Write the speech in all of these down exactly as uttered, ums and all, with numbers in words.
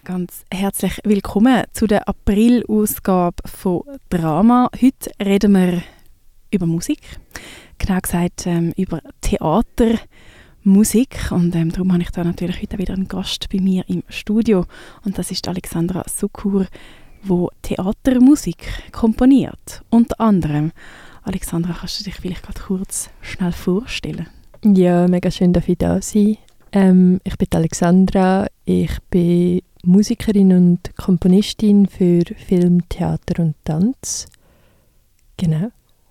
Ganz herzlich willkommen zu der April-Ausgabe von Drama. Heute reden wir über Musik, genau gesagt ähm, über Theatermusik. Und ähm, darum habe ich da natürlich heute wieder einen Gast bei mir im Studio. Und das ist Alexandra Sukur, die Theatermusik komponiert. Unter anderem. Alexandra, kannst du dich vielleicht gerade kurz schnell vorstellen? Ja, mega schön, dass ich da sein. Ähm, ich bin Alexandra, ich bin Musikerin und Komponistin für Film, Theater und Tanz. Genau.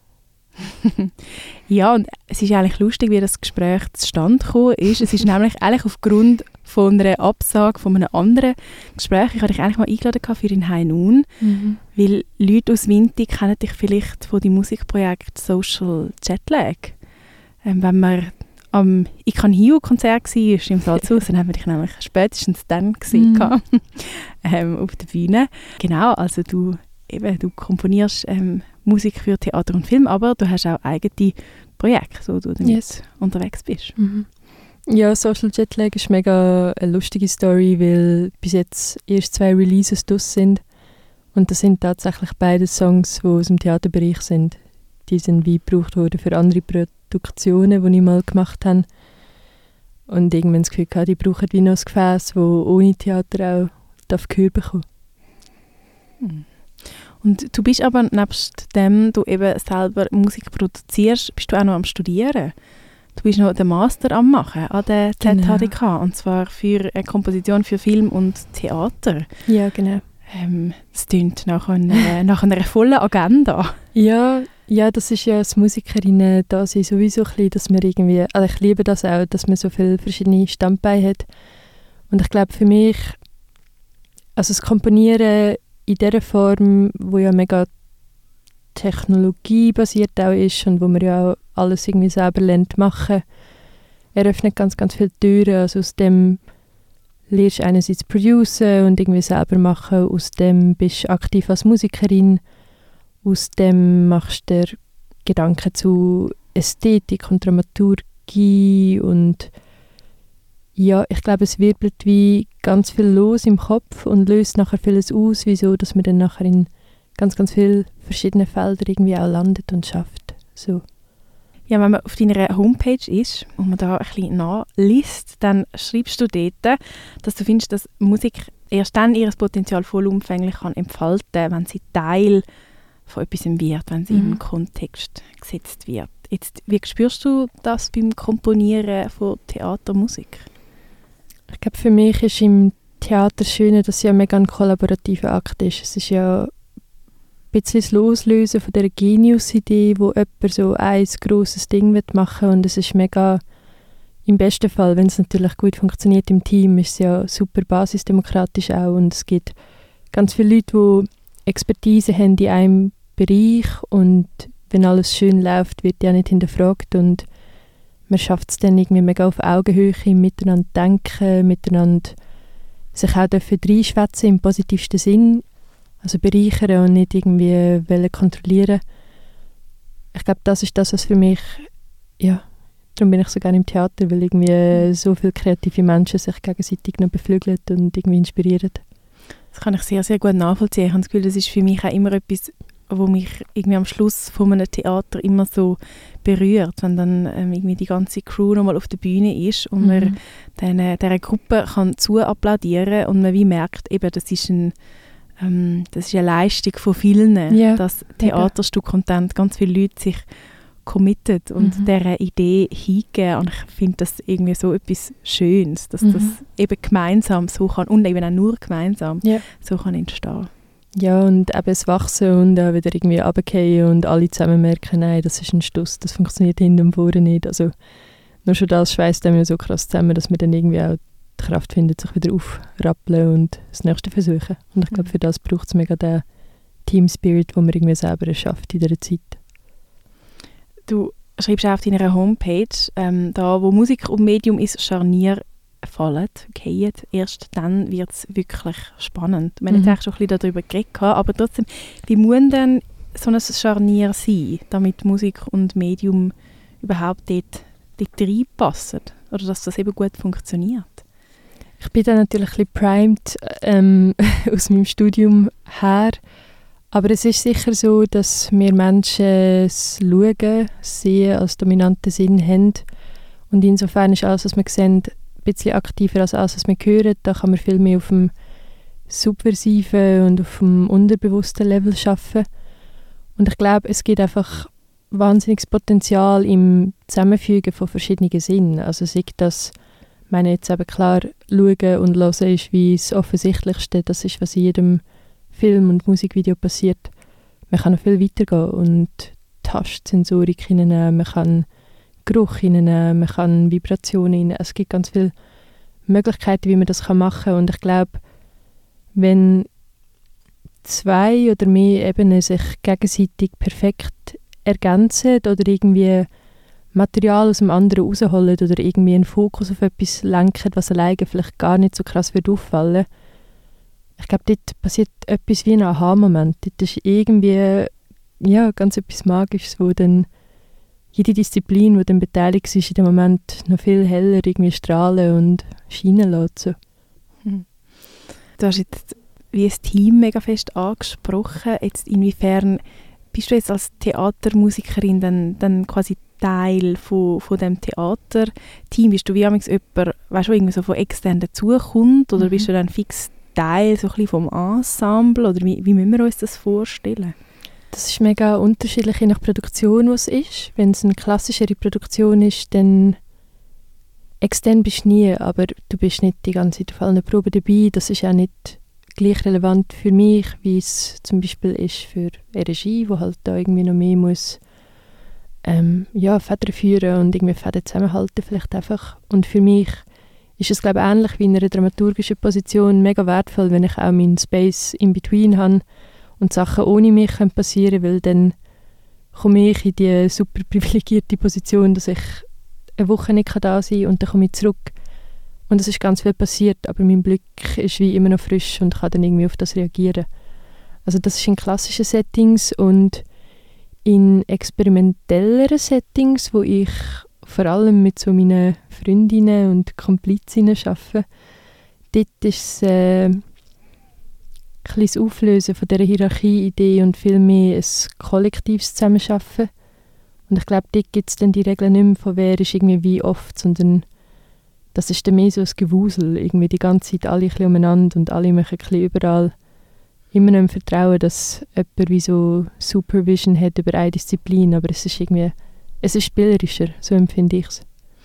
Ja, und es ist eigentlich lustig, wie das Gespräch zustande gekommen ist. Es ist nämlich eigentlich aufgrund von einer Absage von einem anderen Gespräch. Ich hatte dich eigentlich mal eingeladen für in High Noon, mhm. weil Leute aus Winti kennen dich vielleicht von dem Musikprojekt Social Jetlag. Ähm, wenn man am «Ich kann Hiu»-Konzert war im Salzhaus, dann haben wir dich nämlich spätestens dann gesehen mm. ähm, auf der Bühne. Genau, also du, eben, du komponierst ähm, Musik für Theater und Film, aber du hast auch eigene Projekte, wo du damit yes. unterwegs bist. Mhm. Ja, Social Jetlag ist mega eine lustige Story, weil bis jetzt erst zwei Releases draus sind. Und das sind tatsächlich beide Songs, die aus dem Theaterbereich sind. Die sind wie gebraucht worden für andere Produktionen, die ich mal gemacht habe. Und irgendwann das Gefühl gehabt, die brauchen wie noch ein Gefäß, das ohne Theater auch Gehör bekommen darf. Und du bist aber nebst dem, du eben selber Musik produzierst, bist du auch noch am Studieren. Du bist noch den Master am machen an der Z H D K, genau. Und zwar für eine Komposition für Film und Theater. Ja, genau. Ähm, das klingt nach einer, nach einer vollen Agenda. Ja, ja, das ist ja als Musikerinnen da sind sowieso ein bisschen, dass man irgendwie, also ich liebe das auch, dass man so viele verschiedene Standbeine hat. Und ich glaube für mich, also das Komponieren in dieser Form, wo ja mega technologiebasiert auch ist und wo man ja auch alles irgendwie selber lernt machen, eröffnet ganz, ganz viele Türen. Also aus dem lernst du einerseits producen und irgendwie selber machen, aus dem bist du aktiv als Musikerin, aus dem machst du dir Gedanken zu Ästhetik und Dramaturgie und ja, ich glaube, es wirbelt wie ganz viel los im Kopf und löst nachher vieles aus, wieso, dass man dann nachher in ganz, ganz vielen verschiedenen Feldern irgendwie auch landet und schafft. So. Ja, wenn man auf deiner Homepage ist und man da ein bisschen nachliest, dann schreibst du dort, dass du findest, dass Musik erst dann ihr Potenzial vollumfänglich kann entfalten kann, wenn sie Teil von etwas wird, wenn sie mhm. in einen Kontext gesetzt wird. Jetzt, wie spürst du das beim Komponieren von Theatermusik? Ich glaube, für mich ist im Theater schön, dass es ja mega ein kollaborativer Akt ist. Es ist ja ein bisschen das Loslösen von dieser Genius-Idee, wo jemand so ein grosses Ding machen will. Und es ist mega, im besten Fall, wenn es natürlich gut funktioniert im Team, ist es ja super basisdemokratisch auch. Und es gibt ganz viele Leute, die Expertise haben in einem Bereich und wenn alles schön läuft, wird ja nicht hinterfragt und man schafft es dann irgendwie mega auf Augenhöhe, miteinander denken, miteinander sich auch reinschwätzen im positivsten Sinn, also bereichern und nicht irgendwie wollen kontrollieren. Ich glaube, das ist das, was für mich, ja, darum bin ich so gerne im Theater, weil irgendwie so viele kreative Menschen sich gegenseitig noch beflügeln und irgendwie inspirieren. Das kann ich sehr, sehr gut nachvollziehen. Ich habe das Gefühl, das ist für mich auch immer etwas, was mich irgendwie am Schluss von einem Theater immer so berührt, wenn dann ähm, irgendwie die ganze Crew nochmal auf der Bühne ist und mhm. man dann, äh, dieser Gruppe kann zuapplaudieren und man wie merkt, eben, das ist, ein, ähm, das ist eine Leistung von vielen, ja. dass Theaterstück und dann ganz viele Leute sich committed und mhm. dieser Idee hingeben. Und ich finde das irgendwie so etwas Schönes, dass mhm. das eben gemeinsam so kann, und eben auch nur gemeinsam, ja. so kann entstehen. Ja, und eben das Wachsen und auch wieder irgendwie runterfallen und alle zusammen merken, nein, das ist ein Stuss, das funktioniert hinten und vorne nicht. Also nur schon das schweißt einem so krass zusammen, dass man dann irgendwie auch die Kraft findet, sich wieder aufrappeln und das Nächste versuchen. Und ich glaube, für das braucht es mega den Team-Spirit, den man irgendwie selber schafft in dieser Zeit. Du schreibst auch auf deiner Homepage, ähm, da wo Musik und Medium ins Scharnier fallen, fallen, erst dann wird es wirklich spannend. Wir haben mhm. jetzt schon ein bisschen darüber geredet, aber trotzdem, wie muss denn so ein Scharnier sein, damit Musik und Medium überhaupt dort, dort reinpassen? Oder dass das eben gut funktioniert? Ich bin dann natürlich ein bisschen primed ähm, aus meinem Studium her. Aber es ist sicher so, dass wir Menschen das Schauen, Sehen als dominanten Sinn haben. Und insofern ist alles, was wir sehen, ein bisschen aktiver als alles, was wir hören. Da kann man viel mehr auf dem subversiven und auf dem unterbewussten Level arbeiten. Und ich glaube, es gibt einfach wahnsinniges Potenzial im Zusammenfügen von verschiedenen Sinnen. Also sei das, ich meine jetzt eben klar, schauen und hören ist wie das Offensichtlichste. Das ist, was in jedem Film- und Musikvideo passiert. Man kann noch viel weitergehen und Tastsensorik hineinnehmen, man kann Geruch hineinnehmen, man kann Vibrationen hineinnehmen. Es gibt ganz viele Möglichkeiten, wie man das machen kann. Und ich glaube, wenn zwei oder mehr Ebenen sich gegenseitig perfekt ergänzen oder irgendwie Material aus dem anderen rausholen oder irgendwie einen Fokus auf etwas lenken, was alleine vielleicht gar nicht so krass wird auffallen. Ich glaube, dort passiert etwas wie ein Aha-Moment. Dort ist irgendwie ja, ganz etwas Magisches, wo dann jede Disziplin, die dann beteiligt ist, in dem Moment noch viel heller irgendwie strahlen und scheinen lässt. So. Hm. Du hast jetzt wie ein Team mega fest angesprochen. Jetzt inwiefern bist du jetzt als Theatermusikerin dann, dann quasi Teil von, von dem Theaterteam? Bist du wie jemand, weißt du, irgendwie so von extern dazukommt? Oder mhm. bist du dann fix Teil so ein bisschen vom Ensemble? Oder wie, wie müssen wir uns das vorstellen? Das ist mega unterschiedlich, je nach Produktion, was es ist. Wenn es eine klassischere Produktion ist, dann extern bist du nie, aber du bist nicht die ganze Zeit auf allen Proben dabei. Das ist auch nicht gleich relevant für mich, wie es zum Beispiel ist für eine Regie, wo halt da irgendwie noch mehr muss ähm, ja, Fäden führen und irgendwie Fäden zusammenhalten vielleicht einfach. Und für mich ist es, glaube ich, ähnlich wie in einer dramaturgischen Position mega wertvoll, wenn ich auch meinen Space in between habe und Sachen ohne mich können passieren, weil dann komme ich in die super privilegierte Position, dass ich eine Woche nicht da sein kann und dann komme ich zurück. Und es ist ganz viel passiert, aber mein Blick ist wie immer noch frisch und kann dann irgendwie auf das reagieren. Also das ist in klassischen Settings und in experimentelleren Settings, wo ich vor allem mit so meinen Freundinnen und Komplizinnen arbeite, dort ist es äh, ein bisschen das Auflösen von dieser Hierarchie-Idee und viel mehr ein kollektives Zusammenarbeiten. Und ich glaube, dort gibt es dann die Regeln nicht mehr von wer ist irgendwie wie oft, sondern das ist dann mehr so ein Gewusel, irgendwie die ganze Zeit alle ein bisschen umeinander und alle machen ein bisschen überall immer noch im Vertrauen, dass jemand wie so Supervision hat über eine Disziplin, aber es ist irgendwie, es ist spielerischer, so empfinde ich es.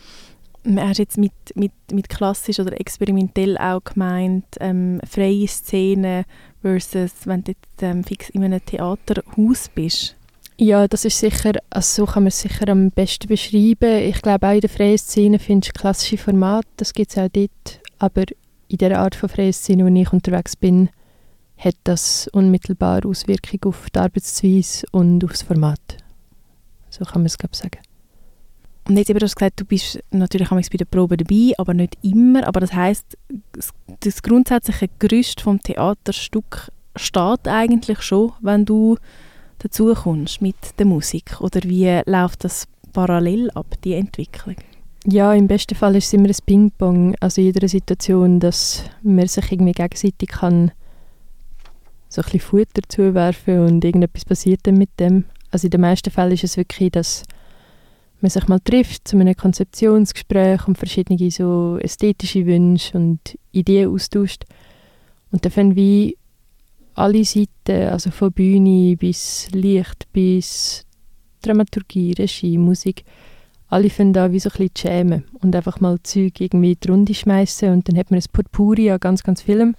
Hast du jetzt mit, mit, mit klassisch oder experimentell auch gemeint, ähm, freie Szenen versus wenn du jetzt ähm, fix in einem Theaterhaus bist? Ja, das ist sicher, also so kann man es sicher am besten beschreiben. Ich glaube auch in der freien Szene findest du klassische Formate, das gibt es auch dort, aber in der Art von freien Szene, wo ich unterwegs bin, hat das unmittelbar Auswirkungen auf die Arbeitsweise und auf das Format. So kann man es, glaube ich, sagen. Und jetzt eben, du hast gesagt, du bist natürlich bei der Probe dabei, aber nicht immer. Aber das heisst, das, das grundsätzliche Gerüst vom Theaterstück steht eigentlich schon, wenn du dazu kommst mit der Musik? Oder wie läuft das parallel ab, die Entwicklung? Ja, im besten Fall ist es immer ein Ping-Pong. Also in jeder Situation, dass man sich irgendwie gegenseitig kann so ein bisschen Futter zuwerfen und irgendetwas passiert dann mit dem. Also in den meisten Fällen ist es wirklich, dass man sich mal trifft zu einem Konzeptionsgespräch und verschiedene so ästhetische Wünsche und Ideen austauscht. Und dann fangen wie alle Seiten, also von Bühne bis Licht, bis Dramaturgie, Regie, Musik, alle fangen da wie so ein bisschen zu schämen und einfach mal Zeug irgendwie in die Runde schmeißen und dann hat man ein Potpourri an ganz, ganz Filmen.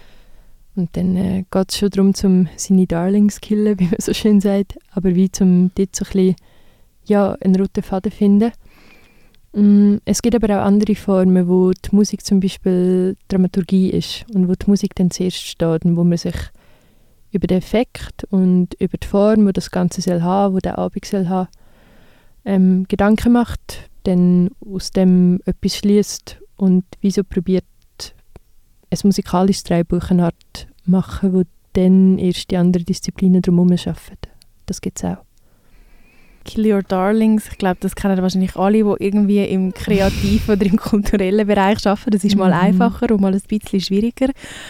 Und dann äh, geht es schon darum, zum seine Darlings killen, wie man so schön sagt, aber wie zum dort so ein bisschen, ja, einen roten Faden finden. Mm, es gibt aber auch andere Formen, wo die Musik zum Beispiel Dramaturgie ist und wo die Musik dann zuerst steht und wo man sich über den Effekt und über die Form, die das Ganze soll haben, wo der Abend soll haben, ähm, Gedanken macht, dann aus dem etwas schließt und wieso probiert, ein musikalisches Drehbuch eine Art machen, wo dann erst die anderen Disziplinen drumherum arbeiten. Das gibt es auch. Kill Your Darlings, ich glaube, das kennen wahrscheinlich alle, die irgendwie im kreativen oder im kulturellen Bereich arbeiten. Das ist mal mhm. einfacher und mal ein bisschen schwieriger.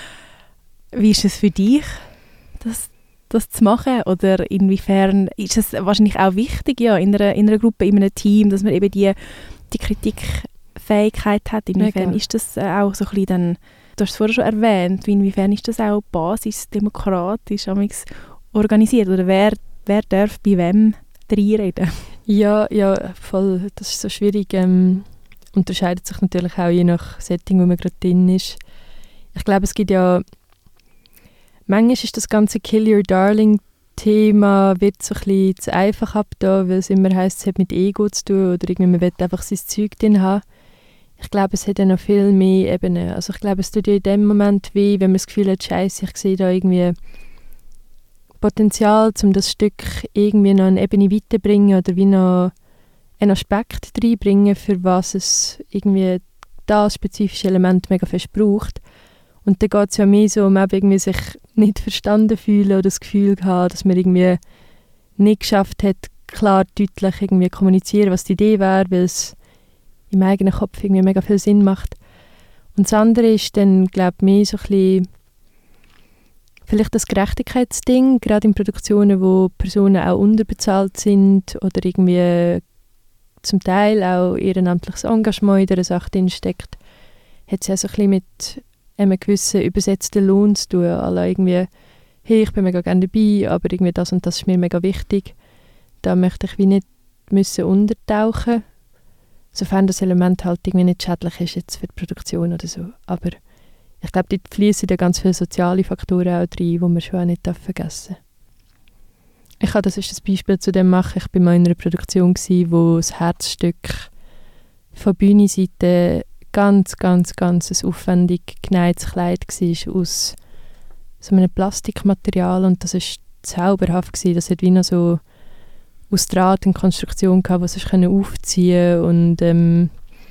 Wie ist es für dich, das, das zu machen? Oder inwiefern ist es wahrscheinlich auch wichtig ja, in, einer, in einer Gruppe, in einem Team, dass man eben die, die Kritikfähigkeit hat? Inwiefern Mega. Ist das auch so ein bisschen dann, du hast es vorher schon erwähnt, inwiefern ist das auch basisdemokratisch organisiert? Oder wer, wer darf bei wem reinreden? Ja, ja, voll. Das ist so schwierig. Ähm, unterscheidet sich natürlich auch je nach Setting, wo man gerade drin ist. Ich glaube, es gibt ja manchmal ist das ganze Kill Your Darling-Thema wird so ein bisschen zu einfach abgetan, weil es immer heisst, es hat mit Ego zu tun oder irgendwie man will einfach sein Zeug drin haben. Ich glaube, es hat ja noch viel mehr Ebenen. Also ich glaube, es tut ja in dem Moment weh, wenn man das Gefühl hat, Scheiße, ich sehe da irgendwie Potenzial, um das Stück irgendwie noch eine Ebene weiterbringen oder wie noch einen Aspekt reinbringen, für was es irgendwie das spezifische Element mega fest braucht. Und dann geht es ja mehr so um irgendwie sich nicht verstanden fühlen oder das Gefühl haben, dass man irgendwie nicht geschafft hat, klar, deutlich irgendwie kommunizieren, was die Idee wäre, weil es im eigenen Kopf irgendwie mega viel Sinn macht. Und das andere ist dann, glaube ich, mehr so ein bisschen vielleicht das Gerechtigkeitsding, gerade in Produktionen, wo Personen auch unterbezahlt sind oder irgendwie zum Teil auch ehrenamtliches Engagement in dieser Sache drinsteckt, hat es ja so ein bisschen mit einem gewissen übersetzten Lohn zu tun. Alle irgendwie, hey, ich bin mega gerne dabei, aber irgendwie das und das ist mir mega wichtig. Da möchte ich wie nicht müssen untertauchen, sofern das Element halt irgendwie nicht schädlich ist jetzt für die Produktion oder so. Aber ich glaube, dort fließen ja ganz viele soziale Faktoren auch rein, die man schon auch nicht vergessen darf. Ich kann das ist ein Beispiel zu dem machen. Ich war mal in einer Produktion, wo das Herzstück von Bühnenseite ganz, ganz, ganz ein aufwendig genähtes Kleid war aus so einem Plastikmaterial und das war zauberhaft gewesen. Das hat wie noch so aus Draht eine Konstruktion gehabt, die sich aufziehen konnte und ähm,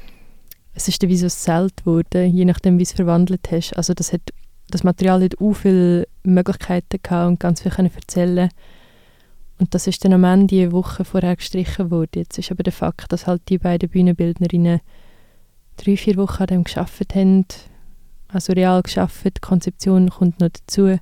es ist dann wie so ein Zelt geworden, je nachdem, wie es verwandelt hast. Also das, hat, das Material hat auch viele Möglichkeiten gehabt und ganz viel können erzählen. Und das ist dann am Ende eine Woche vorher gestrichen worden. Jetzt ist aber der Fakt, dass halt die beiden Bühnenbildnerinnen drei, vier Wochen an dem gearbeitet haben, also real gearbeitet, die Konzeption kommt noch dazu.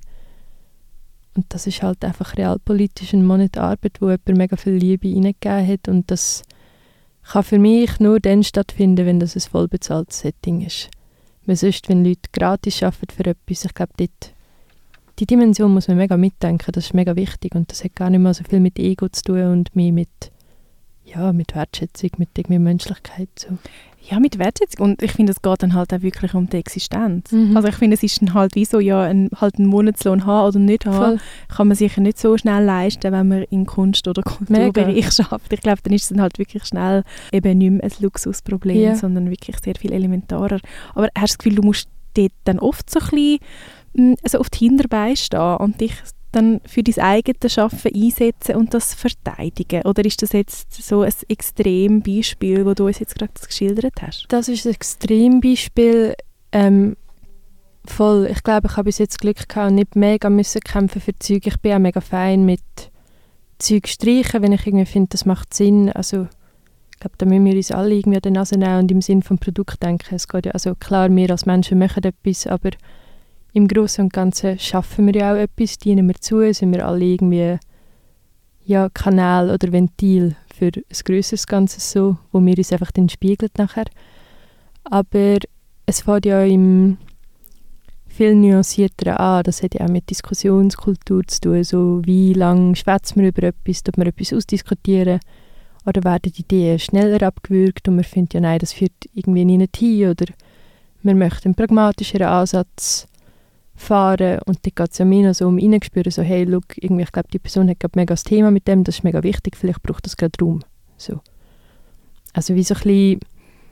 Und das ist halt einfach realpolitisch ein Monat Arbeit, wo jemand mega viel Liebe reingegeben hat und das kann für mich nur dann stattfinden, wenn das ein vollbezahltes Setting ist. Weil sonst, wenn Leute gratis arbeiten für etwas, ich glaube, dort, die Dimension muss man mega mitdenken, das ist mega wichtig und das hat gar nicht mal so viel mit Ego zu tun und mehr mit, ja, mit Wertschätzung, mit irgendwie Menschlichkeit. So. Ja, mit Wertschätzung und ich finde, es geht dann halt auch wirklich um die Existenz. Mhm. Also ich finde, es ist dann halt wie so, ja, ein, halt einen Monatslohn haben oder nicht haben, Voll. Kann man sicher nicht so schnell leisten, wenn man in Kunst- oder Kulturbereich arbeitet. Ich glaube, dann ist es dann halt wirklich schnell eben nicht mehr ein Luxusproblem, ja. sondern wirklich sehr viel elementarer. Aber hast du das Gefühl, du musst dort dann oft so ein bisschen also auf die Hinterbeine stehen und dich dann für dein eigenes Arbeiten einsetzen und das verteidigen? Oder ist das jetzt so ein Extrembeispiel, das du uns jetzt gerade geschildert hast? Das ist ein Extrembeispiel. Ähm, voll. Ich glaube, ich habe bis jetzt Glück gehabt und nicht mega müssen kämpfen für Zeug. Ich bin auch mega fein mit Zeug streichen, wenn ich irgendwie finde, das macht Sinn. Also, ich glaube, da müssen wir uns alle irgendwie an die Nase nehmen und im Sinn vom Produkt denken. Es geht ja, also klar, wir als Menschen machen etwas, aber im Großen und Ganzen schaffen wir ja auch etwas, dienen wir zu, sind wir alle irgendwie ja, Kanal oder Ventil für ein grösseres Ganzes so, wo wir uns einfach dann spiegelt nachher. Aber es fängt ja im viel nuancierteren an, das hat ja auch mit Diskussionskultur zu tun, so wie lange schwätzt man über etwas, ob wir etwas ausdiskutieren oder werden die Ideen schneller abgewürgt und man findet ja, nein, das führt irgendwie nicht hin oder wir möchten einen pragmatischeren Ansatz fahren und dann geht es ja mehr noch so um reinspüren, so hey, look, irgendwie, ich glaube, die Person hat gerade mega das Thema mit dem, das ist mega wichtig, vielleicht braucht das gerade Raum. So. Also wie so ein bisschen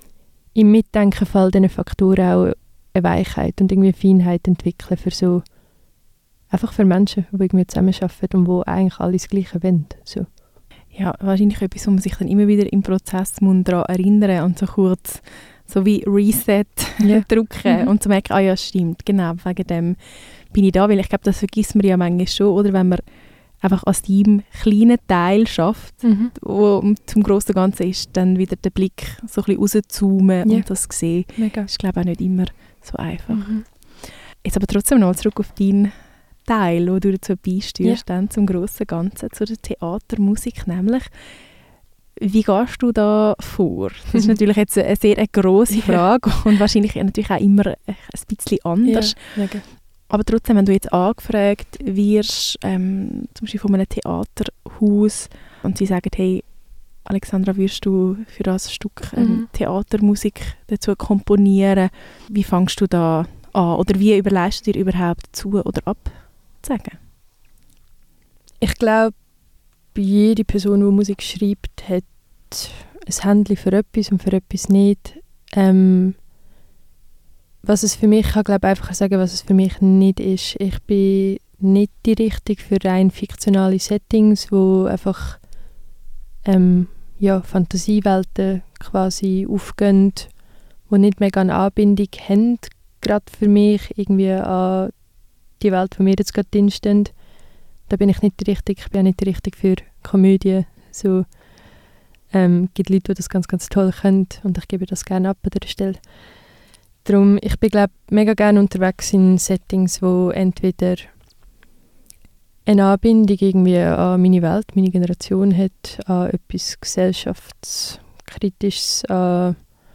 im Mitdenken fallen diesen Faktoren auch eine Weichheit und irgendwie eine Feinheit entwickeln für so, einfach für Menschen, die irgendwie zusammenarbeiten und die eigentlich alle das Gleiche wollen. So. Ja, wahrscheinlich etwas, wo man sich dann immer wieder im Prozess daran erinnern und so kurz so wie Reset yeah. drücken mhm. und zu merken, ah ja, stimmt, genau, wegen dem bin ich da, weil ich glaube, das vergisst man ja manchmal schon, oder wenn man einfach an deinem kleinen Teil schafft, Mhm. wo zum grossen Ganzen ist, dann wieder den Blick so ein bisschen rauszoomen Ja. und das sehen. Mega. Das ist, glaube ich, auch nicht immer so einfach. Mhm. Jetzt aber trotzdem noch mal zurück auf deinen Teil, wo du dazu beisteuerst, Ja. dann zum grossen Ganzen, zu der Theatermusik nämlich. Wie gehst du da vor? Das ist natürlich jetzt eine sehr eine grosse Frage und wahrscheinlich natürlich auch immer ein bisschen anders. Ja, mega. Aber trotzdem, wenn du jetzt angefragt wirst, ähm, zum Beispiel von einem Theaterhaus, und sie sagen, hey, Alexandra, würdest du für das Stück ähm, Mhm. Theatermusik dazu komponieren? Wie fängst du da an? Oder wie überlegst du dir überhaupt zu oder ab zu sagen? Ich glaube, jede Person, die Musik schreibt, hat ein Händchen für etwas und für etwas nicht. Ähm, was es für mich, ich kann glaube einfach sagen, was es für mich nicht ist. Ich bin nicht die Richtung für rein fiktionale Settings, wo einfach ähm, ja, Fantasiewelten quasi aufgehen, die nicht mega eine Anbindung haben, gerade für mich irgendwie an die Welt, wo wir jetzt gerade drinstehen. Da bin ich nicht die Richtige, ich bin auch nicht die Richtige für Komödie. So, ähm, gibt Leute, die das ganz, ganz toll können und ich gebe das gerne ab an dieser Stelle. Darum, ich bin glaube mega gerne unterwegs in Settings, wo entweder eine Anbindung irgendwie an meine Welt, meine Generation hat, an etwas gesellschaftskritisches, an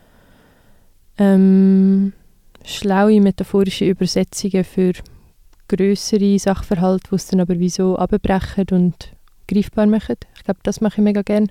ähm, schlaue metaphorische Übersetzungen für grössere Sachverhalte, die es dann aber wie so abbrechen und greifbar machen. Ich glaube, das mache ich mega gerne.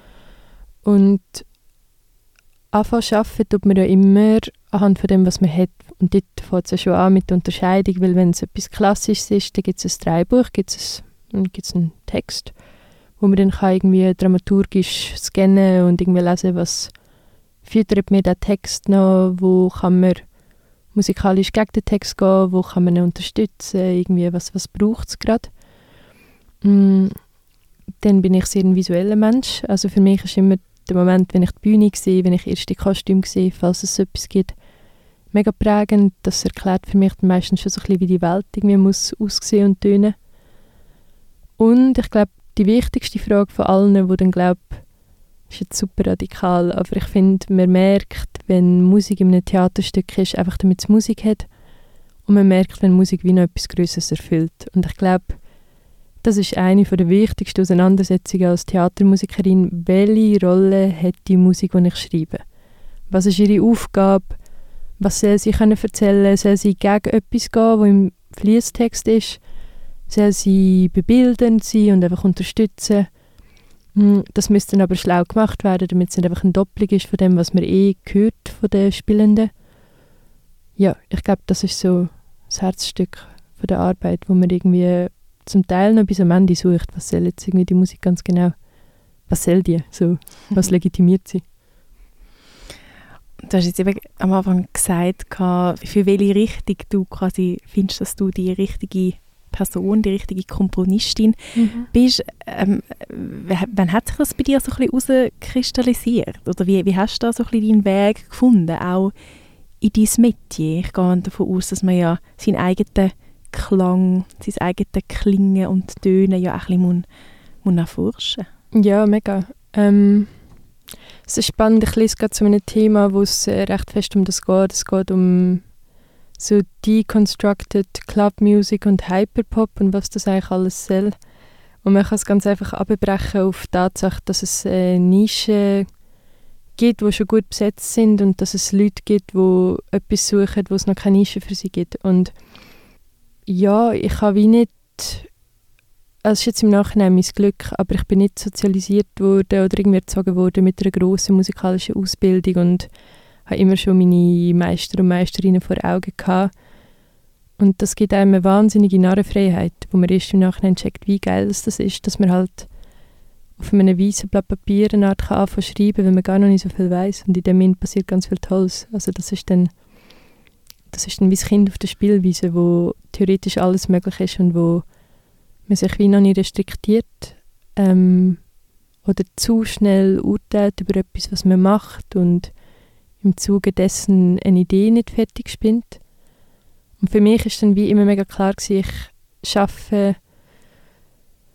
Und anfangen zu arbeiten tut man ja immer anhand von dem, was man hat. Und dort fängt es ja schon an mit der Unterscheidung, weil wenn es etwas Klassisches ist, dann gibt es ein Drehbuch, gibt es gibt's einen Text, wo man dann kann irgendwie dramaturgisch scannen und irgendwie lesen, was füttert mir der Text noch, wo kann man musikalisch gegen den Text gehen, wo kann man ihn unterstützen, irgendwie was, was braucht es gerade. Mm, dann bin ich sehr ein visueller Mensch, also für mich ist immer der Moment, wenn ich die Bühne sehe, wenn ich erste Kostüme sehe, falls es so etwas gibt, mega prägend. Das erklärt für mich dann meistens schon so ein bisschen, wie die Welt irgendwie muss aussehen und tönen. Und ich glaube, die wichtigste Frage von allen, die dann glaube, ist jetzt super radikal, aber ich finde, man merkt, wenn Musik in einem Theaterstück ist, einfach damit es Musik hat, und man merkt, wenn Musik wie noch etwas Größeres erfüllt. Und ich glaube, das ist eine der wichtigsten Auseinandersetzungen als Theatermusikerin. Welche Rolle hat die Musik, die ich schreibe? Was ist ihre Aufgabe? Was soll sie können erzählen? Soll sie gegen etwas gehen, was im Fließtext ist? Soll sie bebildend sein und einfach unterstützen? Das müsste dann aber schlau gemacht werden, damit es nicht einfach ein Doppelung ist von dem, was man eh hört von den Spielenden. Ja, ich glaube, das ist so das Herzstück von der Arbeit, wo man irgendwie zum Teil noch bis am Ende sucht, was soll jetzt irgendwie die Musik ganz genau, was soll die, so, was legitimiert sie. Du hast jetzt eben am Anfang gesagt, für welche Richtung du quasi findest, dass du die richtige Person, die richtige Komponistin Mhm. bist. Ähm, wann hat sich das bei dir so ein bisschen herauskristallisiert? Oder wie, wie hast du da so ein bisschen deinen Weg gefunden, auch in dein Metier? Ich gehe davon aus, dass man ja seinen eigenen Klang, sein eigenes Klingen und Tönen ja auch ein bisschen muss erforschen muss. Ja, mega. Ähm, es ist spannend, ich lese gerade zu einem Thema, wo es äh, recht fest um das geht. Es geht um so deconstructed Club Music und Hyperpop und was das eigentlich alles soll. Und man kann es ganz einfach abbrechen auf die Tatsache, dass es äh, Nischen gibt, die schon gut besetzt sind und dass es Leute gibt, die etwas suchen, wo es noch keine Nische für sie gibt. Und ja, ich habe wie nicht, also es ist jetzt im Nachhinein mein Glück, aber ich bin nicht sozialisiert worden oder irgendwie erzogen worden mit einer grossen musikalischen Ausbildung und habe immer schon meine Meister und Meisterinnen vor Augen gehabt. Und das gibt einem eine wahnsinnige Narrenfreiheit, wo man erst im Nachhinein checkt, wie geil das ist, dass man halt auf einem weißen Blatt Papier eine Art kann anfangen zu schreiben, wenn man gar noch nicht so viel weiss. Und in dem Moment passiert ganz viel Tolles. Also das ist dann das ist dann wie das Kind auf der Spielwiese, wo theoretisch alles möglich ist und wo man sich wie noch nicht restriktiert ähm, oder zu schnell urteilt über etwas, was man macht und im Zuge dessen eine Idee nicht fertig spinnt. Und für mich ist dann wie immer mega klar gewesen, ich arbeite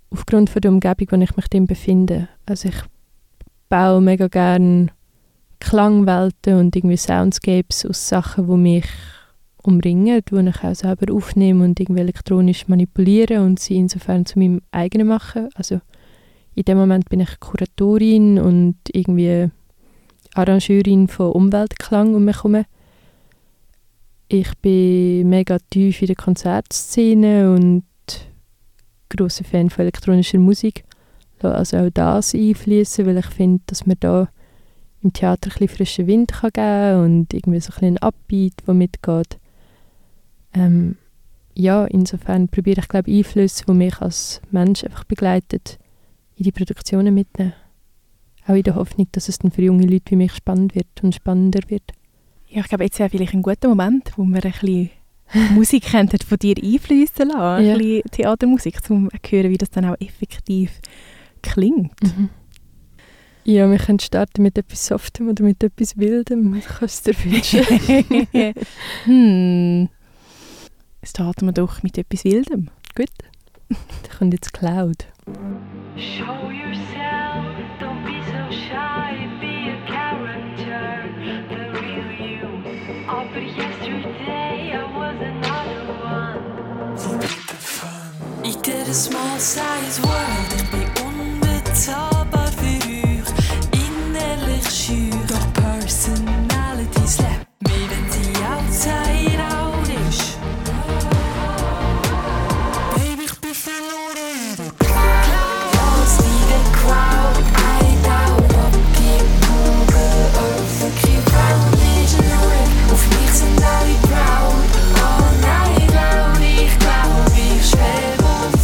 aufgrund von der Umgebung, in der ich mich drin befinde. Also ich baue mega gerne Klangwelten und irgendwie Soundscapes aus Sachen, die mich umringen, die ich auch selber aufnehme und irgendwie elektronisch manipuliere und sie insofern zu meinem eigenen mache. Also in dem Moment bin ich Kuratorin und irgendwie Arrangeurin von Umweltklang um mich herum. Ich bin mega tief in der Konzertszene und grosser Fan von elektronischer Musik. Also auch das einfließen, weil ich finde, dass man da im Theater ein bisschen frischen Wind kann geben kann und irgendwie so ein bisschen einen Upbeat, der mitgeht. Ähm, ja, insofern probiere ich, glaube ich, Einflüsse, die mich als Mensch einfach begleitet, in die Produktionen mitnehmen. Auch in der Hoffnung, dass es dann für junge Leute wie mich spannend wird und spannender wird. Ja, ich glaube, jetzt wäre vielleicht ein guter Moment, wo wir ein bisschen Musik könnten von dir einfließen lassen. Ja. Ein bisschen Theatermusik, um zu hören, wie das dann auch effektiv klingt. Mhm. Ja, wir können starten mit etwas Softem oder mit etwas Wildem. Du kannst es dir wünschen. hm. Starten wir doch mit etwas Wildem. Gut. Da kommt jetzt Cloud. Show yourself, don't be so shy, be a character, the real you. Oh, but yesterday I was another one. Ich did a small size world, ich bin unbezahlbar für euch, innerlich schür. Doch Personality slap me, wenn sie outside out ist. Baby, ich bin verloren. Lost in the crowd, I doubt ob die Google Earth wirklich Foundation. Auf mich sind alle proud. Oh nein, glaub ich, glaub ich schwebe und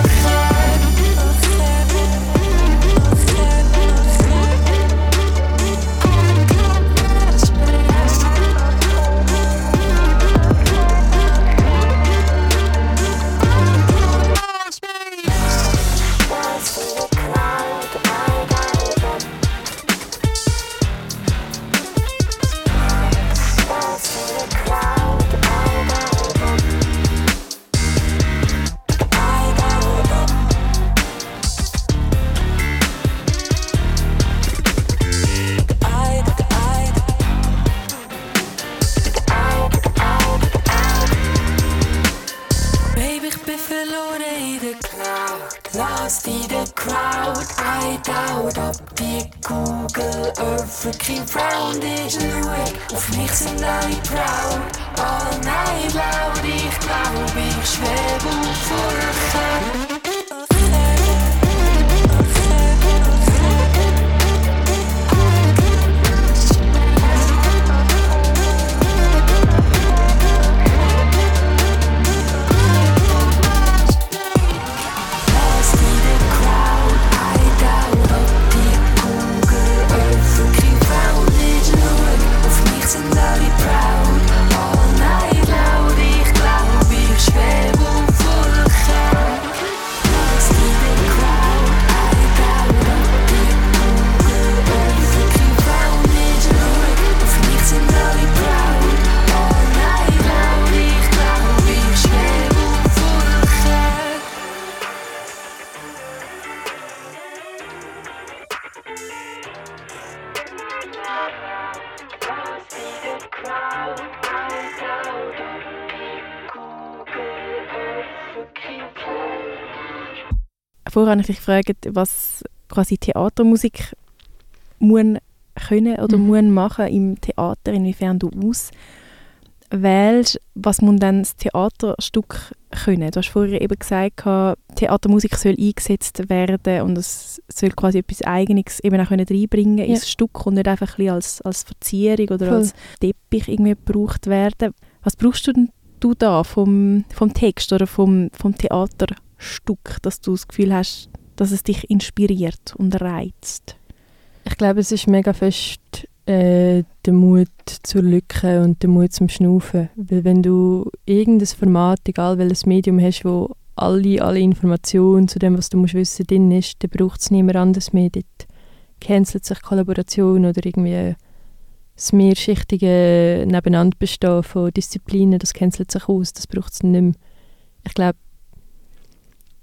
Vorher habe ich dich gefragt, was quasi Theatermusik muss können oder mhm. muss machen im Theater, inwiefern du auswählst. Was muss dann das Theaterstück können? Du hast vorher eben gesagt, Theatermusik soll eingesetzt werden und es soll quasi etwas Eigenes eben auch reinbringen ja. ins Stück und nicht einfach ein bisschen als, als Verzierung oder Voll. als Teppich irgendwie gebraucht werden. Was brauchst du denn du da vom, vom Text oder vom, vom Theaterstück, dass du das Gefühl hast, dass es dich inspiriert und reizt? Ich glaube, es ist mega fest äh, der Mut zur Lücke und der Mut zum Schnaufen. Weil wenn du irgendein Format, egal welches Medium hast, wo alle, alle Informationen zu dem, was du musst wissen, drin ist, dann braucht es niemand anderes mehr. Dort cancelt sich Kollaboration oder irgendwie das mehrschichtige Nebeneinanderbestehen von Disziplinen, das cancelt sich aus, das braucht es nicht mehr. Ich glaube,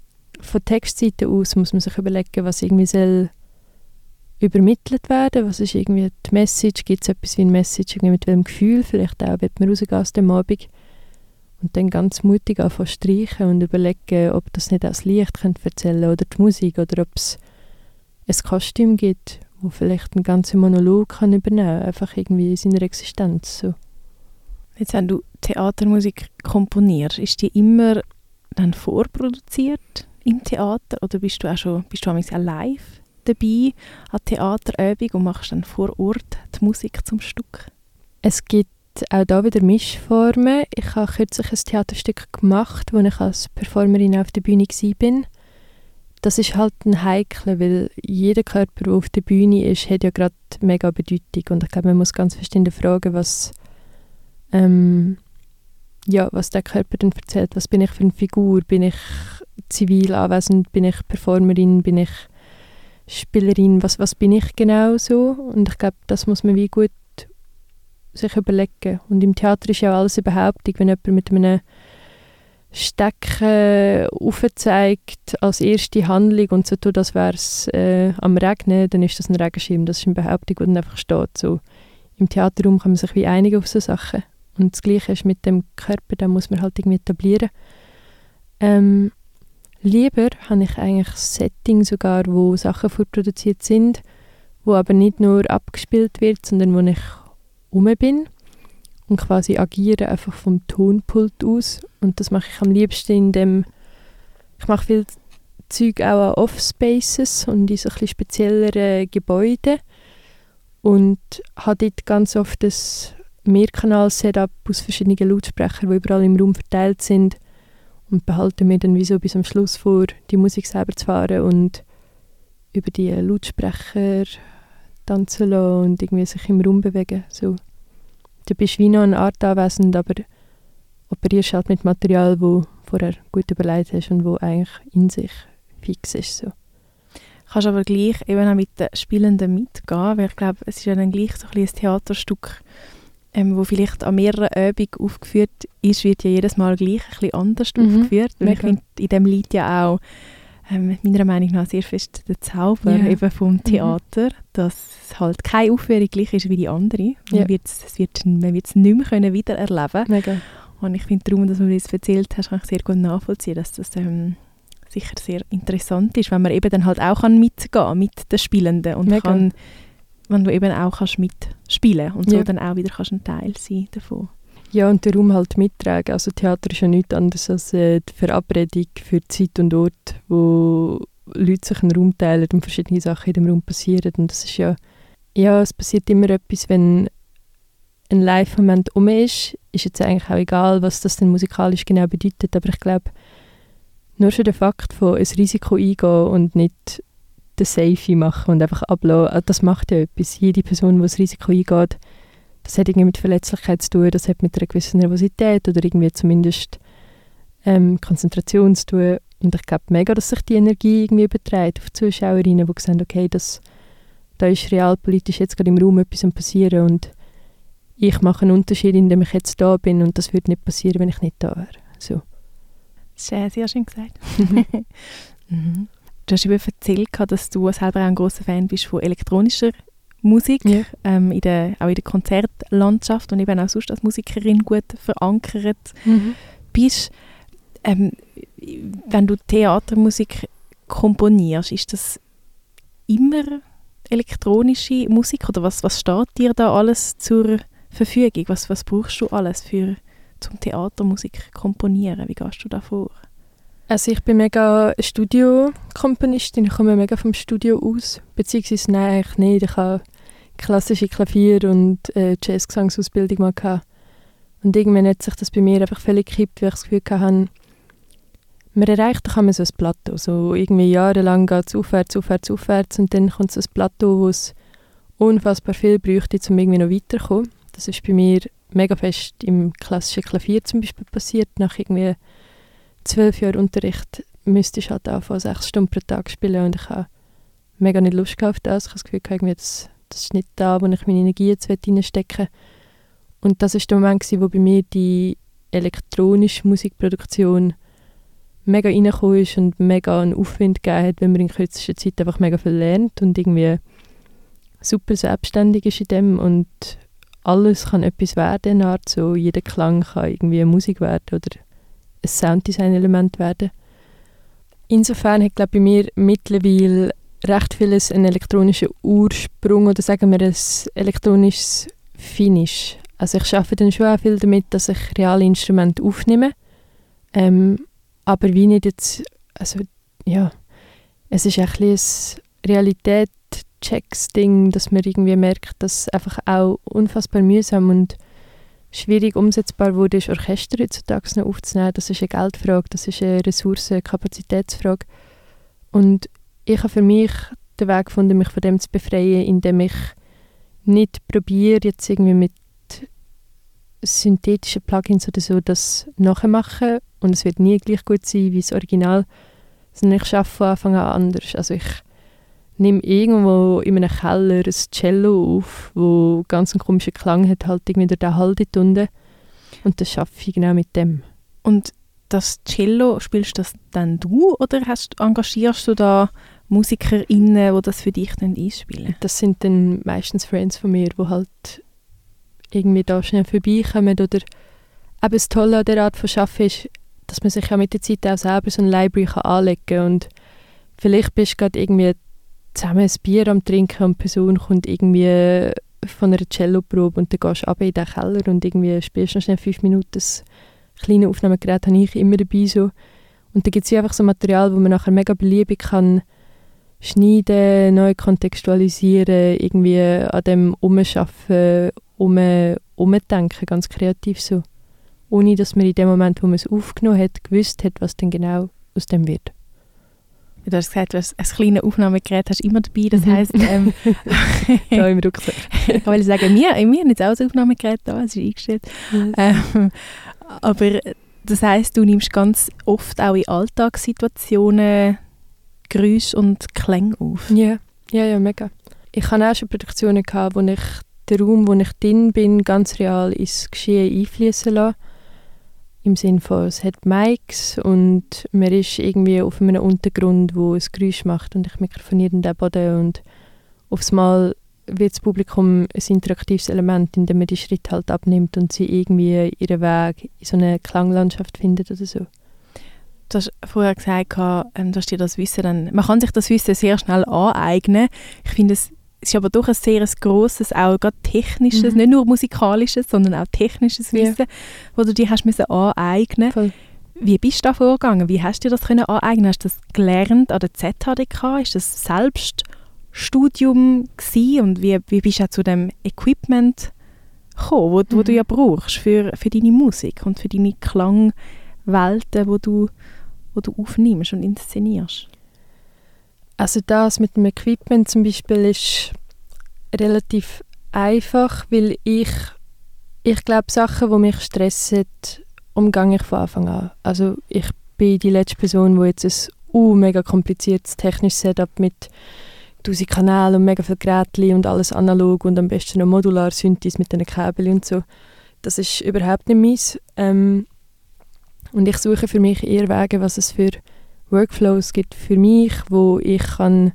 von Textseite aus muss man sich überlegen, was irgendwie soll übermittelt werden, was ist irgendwie die Message, gibt es etwas wie eine Message, irgendwie mit welchem Gefühl, vielleicht auch, wird man rausgehen aus dem Abend und dann ganz mutig anfangen streichen und überlegen, ob das nicht auch das Licht könnte erzählen oder die Musik oder ob es ein Kostüm gibt, wo vielleicht einen ganzen Monolog kann übernehmen kann, einfach irgendwie in seiner Existenz. So. Jetzt, wenn du Theatermusik komponierst, ist die immer dann vorproduziert im Theater oder bist du auch schon bist du auch live dabei an Theaterübung und machst dann vor Ort die Musik zum Stück? Es gibt auch da wieder Mischformen. Ich habe kürzlich ein Theaterstück gemacht, wo ich als Performerin auf der Bühne war. Das ist halt ein Heikel, weil jeder Körper, der auf der Bühne ist, hat ja gerade mega Bedeutung. Und ich glaube, man muss ganz fest fragen, was, ähm, ja, was der Körper dann erzählt. Was bin ich für eine Figur? Bin ich zivil anwesend? Bin ich Performerin? Bin ich Spielerin? Was, was bin ich genau so? Und ich glaube, das muss man wie gut sich überlegen. Und im Theater ist ja auch alles eine Behauptung. Wenn jemand mit einem Stecken aufzeigt als erste Handlung und so tut, als wäre es äh, am Regnen, dann ist das ein Regenschirm. Das ist eine Behauptung, die dann einfach steht. So, im Theaterraum kann man sich wie einigen auf so Sachen. Und das Gleiche ist mit dem Körper, den muss man halt irgendwie etablieren. Ähm, lieber habe ich eigentlich Setting sogar, wo Sachen vorproduziert sind, wo aber nicht nur abgespielt wird, sondern wo ich rum bin und quasi agiere einfach vom Tonpult aus. Und das mache ich am liebsten in dem, ich mache viel Zeug auch an Off-Spaces und in so ein bisschen spezielleren Gebäuden und habe dort ganz oft das Mehrkanal-Setup aus verschiedenen Lautsprechern, die überall im Raum verteilt sind und behalte mir dann wie so bis am Schluss vor, die Musik selber zu fahren und über die Lautsprecher tanzen lassen und irgendwie sich im Raum bewegen. So. Du bist wie noch eine Art anwesend, aber operierst halt mit Material, das du vorher gut überlegt hast und wo eigentlich in sich fix ist. So. Kannst aber gleich eben auch mit den Spielenden mitgehen, weil ich glaube, es ist ja dann gleich so ein, ein Theaterstück, ähm, wo vielleicht an mehreren Übungen aufgeführt ist, wird ja jedes Mal gleich ein bisschen anders mhm. aufgeführt. Und ich finde, in dem liegt ja auch ähm, meiner Meinung nach sehr fest der Zauber yeah. eben vom Theater, mhm. dass halt keine Aufführung gleich ist wie die andere. Man yeah. wird es wird, man wird es nicht mehr können wieder erleben. Mega. Und ich finde darum, dass du das erzählt hast, kann ich sehr gut nachvollziehen, dass das ähm, sicher sehr interessant ist, wenn man eben dann halt auch kann mitgehen mit den Spielenden und Mega. kann, wenn du eben auch kannst mitspielen und so ja. dann auch wieder kannst ein Teil sein davon. Ja, und den Raum halt mittragen. Also Theater ist ja nichts anderes als äh, die Verabredung für Zeit und Ort, wo Leute sich einen Raum teilen und verschiedene Sachen in dem Raum passieren. Und das ist ja, ja, es passiert immer etwas, wenn ein Live-Moment um ist, ist jetzt eigentlich auch egal, was das denn musikalisch genau bedeutet, aber ich glaube, nur schon der Fakt von ein Risiko eingehen und nicht den Safe machen und einfach ablassen, das macht ja etwas. Jede Person, die das Risiko eingeht, das hat irgendwie mit Verletzlichkeit zu tun, das hat mit einer gewissen Nervosität oder irgendwie zumindest ähm, Konzentration zu tun. Und ich glaube mega, dass sich die Energie irgendwie überträgt auf die Zuschauerinnen, die sehen, okay, das, da ist realpolitisch jetzt gerade im Raum etwas am passieren und ich mache einen Unterschied, indem ich jetzt da bin und das würde nicht passieren, wenn ich nicht da wäre. So. Sehr, sehr schön gesagt. mhm. Du hast eben erzählt, dass du selber auch ein grosser Fan bist von elektronischer Musik, ja. ähm, in der, auch in der Konzertlandschaft und eben auch sonst als Musikerin gut verankert mhm. bist. Ähm, wenn du Theatermusik komponierst, ist das immer elektronische Musik oder was, was steht dir da alles zur Verfügung? Was, was brauchst du alles für zum Theatermusik komponieren? Wie gehst du da vor? Also ich bin mega Studiokomponistin, ich komme mega vom Studio aus, beziehungsweise nein, eigentlich nicht. Ich habe klassische Klavier- und äh, Jazzgesangsausbildung mal gehabt. Und irgendwann hat sich das bei mir einfach völlig gekippt, weil ich das Gefühl hatte, man erreicht doch immer so ein Plateau. So irgendwie jahrelang geht es aufwärts, aufwärts, aufwärts und dann kommt so ein Plateau, wo es unfassbar viel bräuchte, um irgendwie noch weiterzukommen. Das ist bei mir mega fest im klassischen Klavier zum Beispiel passiert. Nach irgendwie zwölf Jahren Unterricht müsste ich halt anfangen, sechs Stunden pro Tag spielen und ich habe mega nicht Lust auf das. Ich habe das Gefühl, irgendwie, das, das ist nicht da, wo ich meine Energie jetzt reinstecken will. Und das war der Moment, wo bei mir die elektronische Musikproduktion mega reingekommen ist und mega einen Aufwind gegeben hat, wenn man in kürzester Zeit einfach mega viel lernt und irgendwie super selbstständig ist in dem und alles kann etwas werden, in Art, so jeder Klang kann irgendwie eine Musik werden oder ein Sounddesign-Element werden. Insofern hat, glaube ich, bei mir mittlerweile recht vieles einen elektronischen Ursprung oder sagen wir ein elektronisches Finish. Also ich arbeite dann schon auch viel damit, dass ich reale Instrumente aufnehme, ähm, aber wie nicht jetzt, also ja, es ist ein bisschen ein Realität-Checks-Ding, dass man irgendwie merkt, dass es einfach auch unfassbar mühsam und schwierig umsetzbar wurde, ist Orchester heutzutage noch aufzunehmen. Das ist eine Geldfrage, das ist eine Ressourcen-, Kapazitätsfrage. Und ich habe für mich den Weg gefunden, mich von dem zu befreien, indem ich nicht probiere, jetzt irgendwie mit synthetischen Plugins oder so das nachmachen und es wird nie gleich gut sein wie das Original, sondern ich arbeite von Anfang an anders. Also ich nehme irgendwo in einem Keller ein Cello auf, wo ganz einen komischen Klang hat, halt irgendwie durch den Hall dort unten. Und das arbeite ich genau mit dem. Und das Cello, spielst das dann du oder hast, engagierst du da MusikerInnen, die das für dich dann einspielen? Das sind dann meistens Friends von mir, die halt irgendwie da schnell vorbeikommen. Oder eben das Tolle an der Art von Arbeiten ist, dass man sich ja mit der Zeit auch selber so ein Library kann anlegen kann. Und vielleicht bist du gerade irgendwie zusammen ein Bier am Trinken und die Person kommt irgendwie von einer Cello-Probe und dann gehst du runter in den Keller und irgendwie spielst du noch schnell fünf Minuten. Das kleine Aufnahmegerät habe ich immer dabei. So. Und da gibt es ja einfach so Material, wo man nachher mega beliebig kann schneiden, neu kontextualisieren, irgendwie an dem Umschaffen, um, umdenken, ganz kreativ so. Ohne, dass man in dem Moment, wo man es aufgenommen hat, gewusst hat, was denn genau aus dem wird. Du hast gesagt, du hast ein kleines Aufnahmegerät hast immer dabei, das heisst... Ähm, da im Rucksack. Ich wollte sagen, wir, wir haben jetzt auch ein Aufnahmegerät da, es ist eingestellt. Yes. Ähm, aber das heisst, du nimmst ganz oft auch in Alltagssituationen Geräusche und Klänge auf. Ja, ja, ja, mega. Ich hatte auch schon Produktionen gehabt, wo ich den Raum, wo ich drin bin, ganz real ins Geschehen einfließen lasse. Im Sinne von, es hat Mics und man ist irgendwie auf einem Untergrund, wo es Geräusch macht und ich mikrofoniere in den Boden und aufs Mal wird das Publikum ein interaktives Element, indem man die Schritte halt abnimmt und sie irgendwie ihren Weg in so eine Klanglandschaft findet oder so. Du hast vorher gesagt, dass dir das Wissen dann, man kann sich das Wissen sehr schnell aneignen. Ich finde, es ist aber doch ein sehr grosses, auch gerade technisches, mhm. nicht nur musikalisches, sondern auch technisches Wissen, ja. wo du dir hast müssen aneignen. Voll. Wie bist du da vorgegangen? Wie hast du dir das können aneignen? Hast du das gelernt an der Z H D K? Ist das Selbststudium gewesen? Und wie, wie bist du auch zu dem Equipment gekommen, wo, mhm. wo du ja brauchst für, für deine Musik und für deine Klangwelten, wo du, wo du aufnimmst und inszenierst? Also das mit dem Equipment zum Beispiel ist relativ einfach, weil ich, ich glaube, Sachen, die mich stressen, umgehe ich von Anfang an. Also ich bin die letzte Person, die jetzt ein uh, mega kompliziertes technisches Setup mit tausend Kanälen und mega viele Geräte und alles analog und am besten noch modular Synthes mit den Kabeln und so. Das ist überhaupt nicht meins. Ähm, und ich suche für mich eher Wege, was es für Workflows gibt für mich, wo ich kann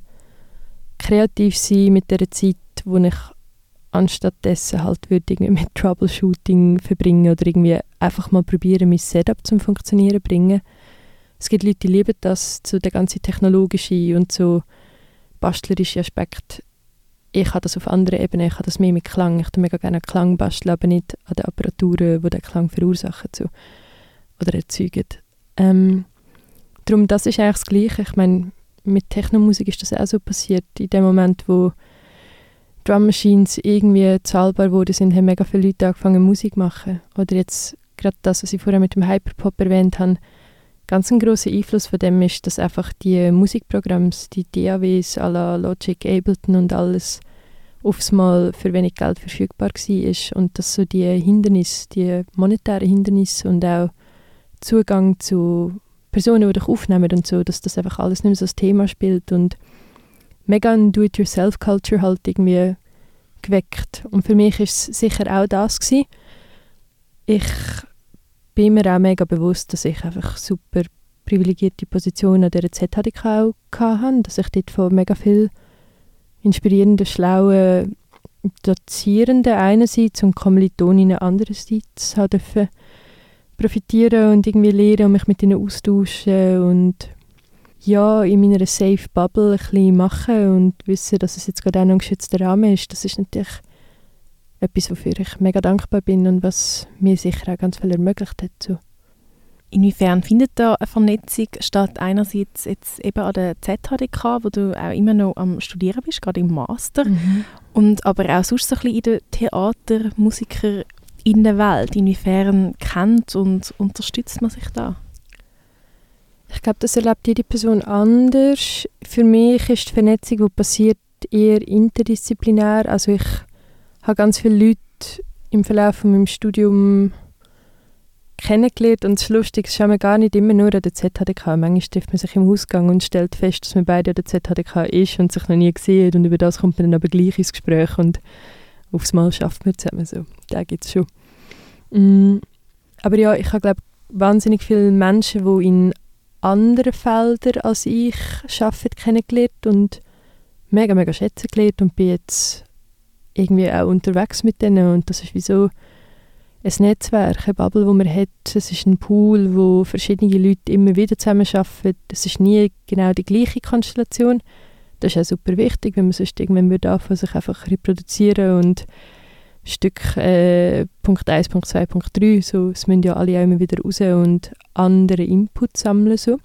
kreativ sein mit der Zeit, wo ich anstatt dessen halt würde irgendwie mit Troubleshooting verbringen oder irgendwie einfach mal probieren, mein Setup zum Funktionieren bringen. Es gibt Leute, die lieben das, so der ganze technologische und so bastlerische Aspekt. Ich habe das auf anderen Ebenen, ich habe das mehr mit Klang. Ich tue mega gerne Klang basteln, aber nicht an den Apparaturen, die den Klang verursachen so. Oder erzeugen. Ähm, Darum, das ist eigentlich das Gleiche. Ich meine, mit Technomusik ist das auch so passiert. In dem Moment, wo Drum Machines irgendwie zahlbar wurden, sind, haben mega viele Leute angefangen, Musik zu machen. Oder jetzt gerade das, was ich vorher mit dem Hyperpop erwähnt habe. Ganz ein grosser Einfluss von dem ist, dass einfach die Musikprogramme, die D A Ws à la Logic, Ableton und alles aufs Mal für wenig Geld verfügbar war. Und dass so die Hindernisse, die monetären Hindernisse und auch Zugang zu Personen, die dich aufnehmen und so, dass das einfach alles nicht mehr so das Thema spielt und mega ein Do-it-yourself-Culture halt irgendwie geweckt. Und für mich war es sicher auch das gewesen. Ich bin mir auch mega bewusst, dass ich einfach super privilegierte Position an der Z H D K auch hatte, dass ich dort von mega viel inspirierenden, schlauen Dozierenden einerseits und Kommilitoninnen andererseits habe dürfen profitieren und irgendwie lernen und mich mit ihnen austauschen und ja, in meiner Safe Bubble ein bisschen machen und wissen, dass es jetzt gerade auch noch ein geschützter Rahmen ist. Das ist natürlich etwas, wofür ich mega dankbar bin und was mir sicher auch ganz viel ermöglicht hat. So. Inwiefern findet da eine Vernetzung statt? Einerseits jetzt eben an der Z H D K, wo du auch immer noch am Studieren bist, gerade im Master, Mhm. und aber auch sonst so ein bisschen in der Theater-, Musiker- in der Welt. Inwiefern kennt und unterstützt man sich da? Ich glaube, das erlebt jede Person anders. Für mich ist die Vernetzung, die passiert, eher interdisziplinär. Also ich habe ganz viele Leute im Verlauf von meinem Studium kennengelernt und das Lustige ist, man gar nicht immer nur an der Z H D K. Manchmal trifft man sich im Ausgang und stellt fest, dass man beide an der Z H D K ist und sich noch nie gesehen hat und über das kommt man dann aber gleich ins Gespräch und aufs Mal schafft man zusammen so. Da gibt es schon. Mm, aber ja, ich habe glaube wahnsinnig viele Menschen, die in anderen Feldern als ich arbeiten, kennengelernt und mega, mega schätzen gelernt und bin jetzt irgendwie auch unterwegs mit denen und das ist wie so ein Netzwerk, eine Bubble, die man hat. Es ist ein Pool, wo verschiedene Leute immer wieder zusammenarbeiten. Es ist nie genau die gleiche Konstellation. Das ist auch super wichtig, wenn man sonst irgendwann würde anfangen, sich einfach reproduzieren und Stück äh, Punkt eins, Punkt zwei, Punkt drei, so, es müssen ja alle auch immer wieder raus und andere Input sammeln. So.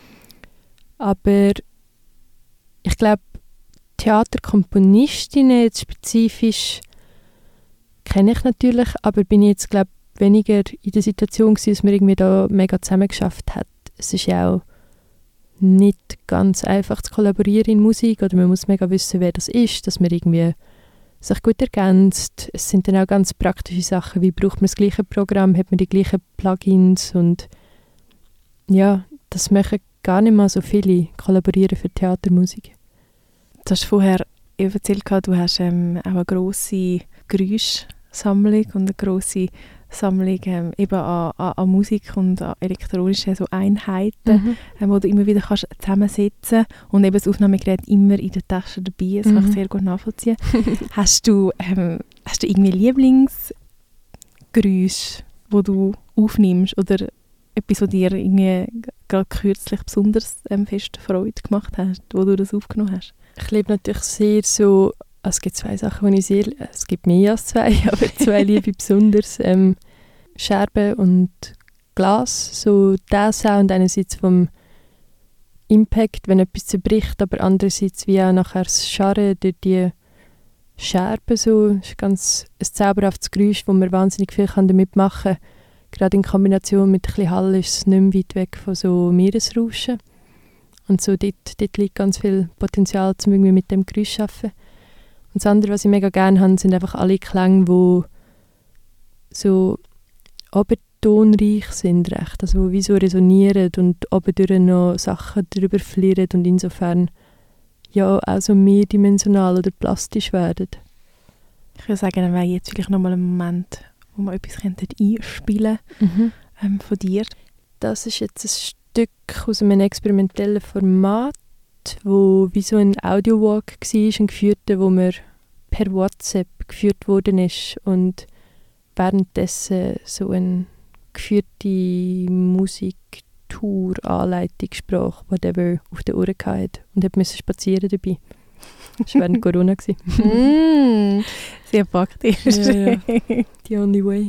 Aber ich glaube, Theaterkomponistinnen jetzt spezifisch kenne ich natürlich, aber bin ich jetzt glaube weniger in der Situation gewesen, dass man irgendwie da mega zusammengeschafft hat. Es ist ja auch nicht ganz einfach zu kollaborieren in Musik oder man muss mega wissen, wer das ist, dass man irgendwie sich gut ergänzt. Es sind dann auch ganz praktische Sachen, wie braucht man das gleiche Programm, hat man die gleichen Plugins und ja, das machen gar nicht mal so viele kollaborieren für Theatermusik. Du hast vorher erzählt, du hast ähm, auch eine grosse Geräuschsammlung und eine grosse Sammlung ähm, eben an, an, an Musik und an elektronischen so Einheiten, Mhm. ähm, wo du immer wieder kannst zusammensetzen und eben das Aufnahmegerät immer in der Tasche dabei, das Mhm. kann ich sehr gut nachvollziehen. hast, du, ähm, hast du irgendwie Lieblingsgeräusche, die du aufnimmst oder etwas, was dir irgendwie gerade kürzlich besonders ähm, fest Freude gemacht hat, wo du das aufgenommen hast? Ich liebe natürlich sehr so, also es gibt zwei Sachen, die ich sehr, es gibt mehr als zwei, aber zwei liebe ich besonders. Ähm, Scherben und Glas, so der Sound einerseits vom Impact, wenn etwas zerbricht, aber andererseits wie auch nachher das Scharren durch die Scherben, so, das ist ganz ein zauberhaftes Geräusch, wo man wahnsinnig viel kann damit machen kann. Gerade in Kombination mit ein bisschen Hall ist es nicht mehr weit weg von so Meeresrauschen. Und so dort, dort liegt ganz viel Potenzial, um irgendwie mit dem Geräusch zu arbeiten. Und das andere, was ich mega gerne habe, sind einfach alle Klänge, die so obertonreich sind, recht. Also wie so resonieren und obendurch noch Sachen drüber flirren und insofern ja auch so mehrdimensional oder plastisch werden. Ich würde sagen, dann wäre jetzt vielleicht nochmal ein Moment, wo wir etwas könnten einspielen Mhm. ähm, von dir. Das ist jetzt ein Stück aus einem experimentellen Format, wo wie so ein Audio-Walk war, ein geführter, wo mir per WhatsApp geführt worden ist und währenddessen so eine geführte Musiktour, Anleitungssprache, whatever, auf den Ohren hatte und ich musste spazieren dabei. Das war während Corona. Mm, sehr praktisch. Ja, ja. The only way.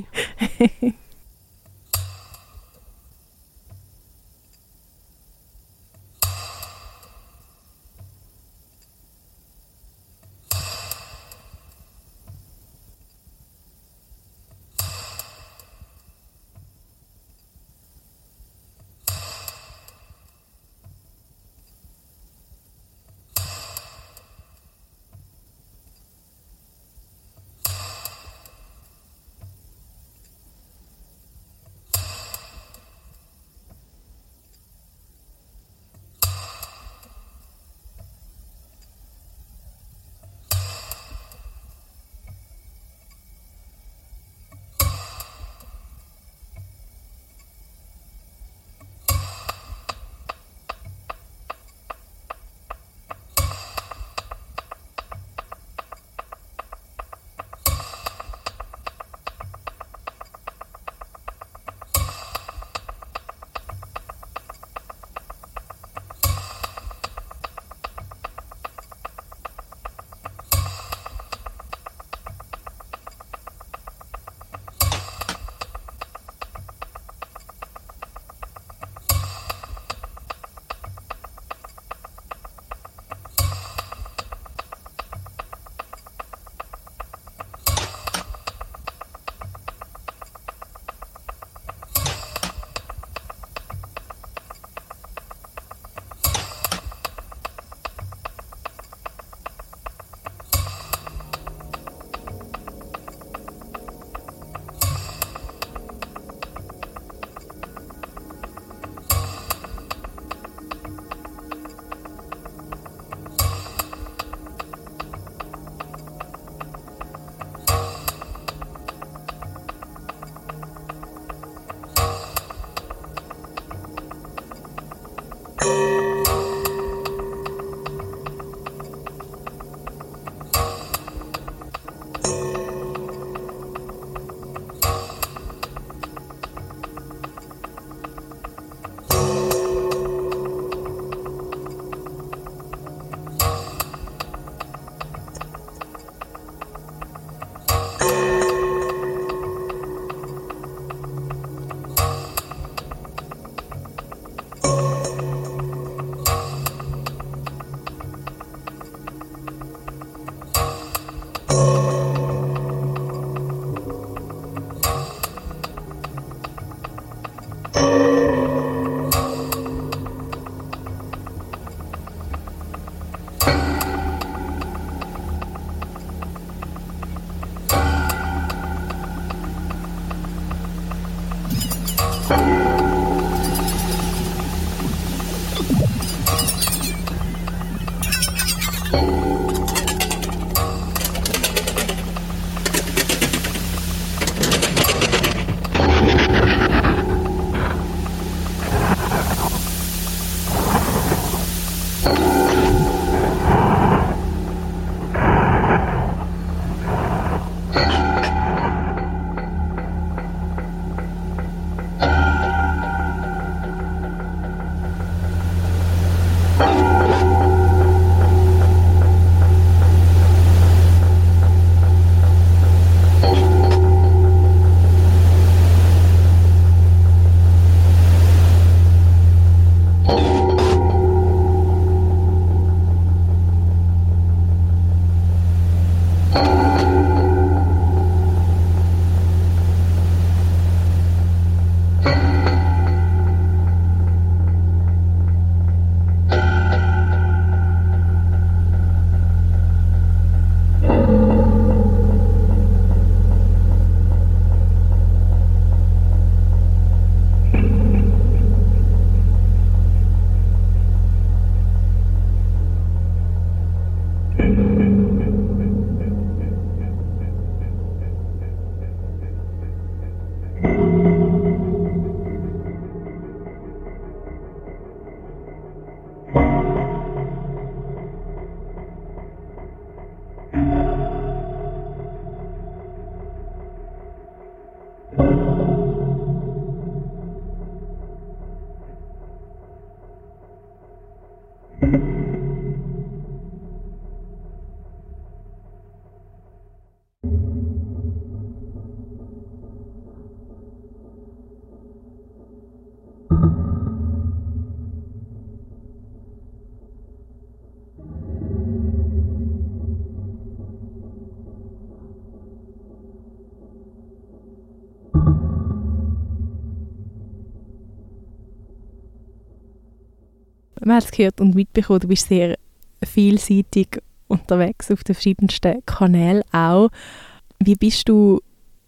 Man hat es gehört und mitbekommen, du bist sehr vielseitig unterwegs auf den verschiedensten Kanälen auch. Wie bist du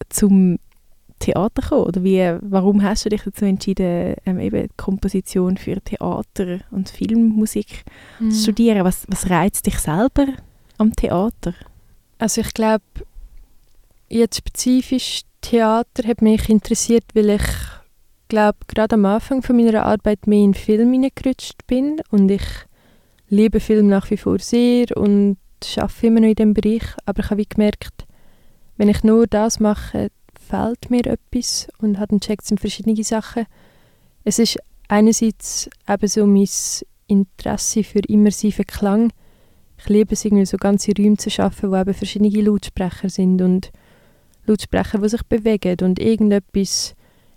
zum Theater gekommen? Oder wie, warum hast du dich dazu entschieden, ähm, eben Komposition für Theater und Filmmusik mhm. zu studieren? Was, was reizt dich selber am Theater? Also ich glaube, jetzt spezifisch Theater hat mich interessiert, weil ich glaube, gerade am Anfang von meiner Arbeit mehr in Film hineingerutscht bin und ich liebe Film nach wie vor sehr und arbeite immer noch in diesem Bereich, aber ich habe wie gemerkt, wenn ich nur das mache, fehlt mir etwas und habe dann gecheckt, es sind verschiedene Sachen. Es ist einerseits eben so mein Interesse für immersiven Klang. Ich liebe es, irgendwie so ganze Räume zu schaffen, wo eben verschiedene Lautsprecher sind und Lautsprecher, die sich bewegen und irgendetwas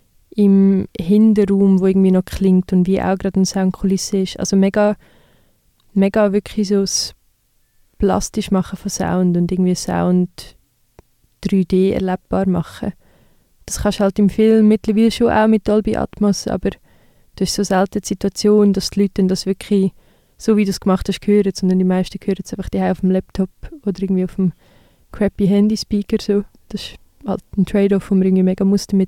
im Hinterraum, wo irgendwie noch klingt und wie auch gerade eine Soundkulisse ist. Also mega, mega wirklich so das plastisch machen von Sound und irgendwie Sound drei D erlebbar machen. Das kannst du halt im Film mittlerweile schon auch mit Dolby Atmos, aber das ist so selten die Situation, dass die Leute dann das wirklich, so wie du es gemacht hast, hören, sondern die meisten hören es einfach die auf dem Laptop oder irgendwie auf dem crappy Handy-Speaker. So. Das ist halt ein Trade-off, wo man irgendwie mega muss damit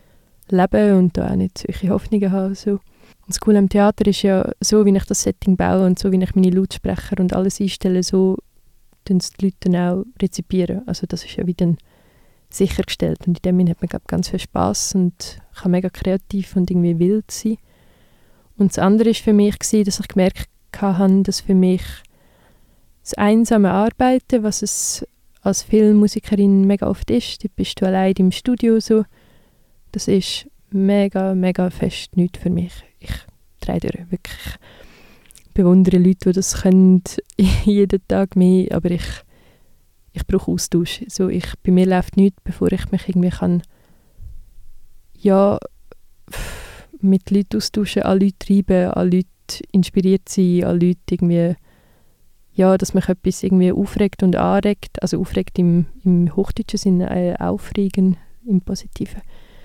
leben und da auch nicht solche Hoffnungen haben. So. Und das Coole am Theater ist ja, so wie ich das Setting baue und so wie ich meine Lautsprecher und alles einstelle, so tun es die Leute dann auch rezipieren. Also das ist ja wieder sichergestellt und in dem Sinne hat man glaub, ganz viel Spass und kann mega kreativ und irgendwie wild sein. Und das andere war für mich, gewesen, dass ich gemerkt habe, dass für mich das einsame Arbeiten, was es als Filmmusikerin mega oft ist, da bist du allein im Studio so, das ist mega, mega fest nichts für mich. Ich drehe durch, wirklich. Ich bewundere Leute, die das können, jeden Tag mehr, aber ich, ich brauche Austausch. So, ich, bei mir läuft nichts, bevor ich mich irgendwie kann, ja, mit Leuten austauschen, an Leute treiben, an Leute inspiriert sein, an Leute irgendwie, ja, dass mich etwas irgendwie aufregt und anregt, also aufregt im, im hochdeutschen Sinne, äh, aufregen im Positiven.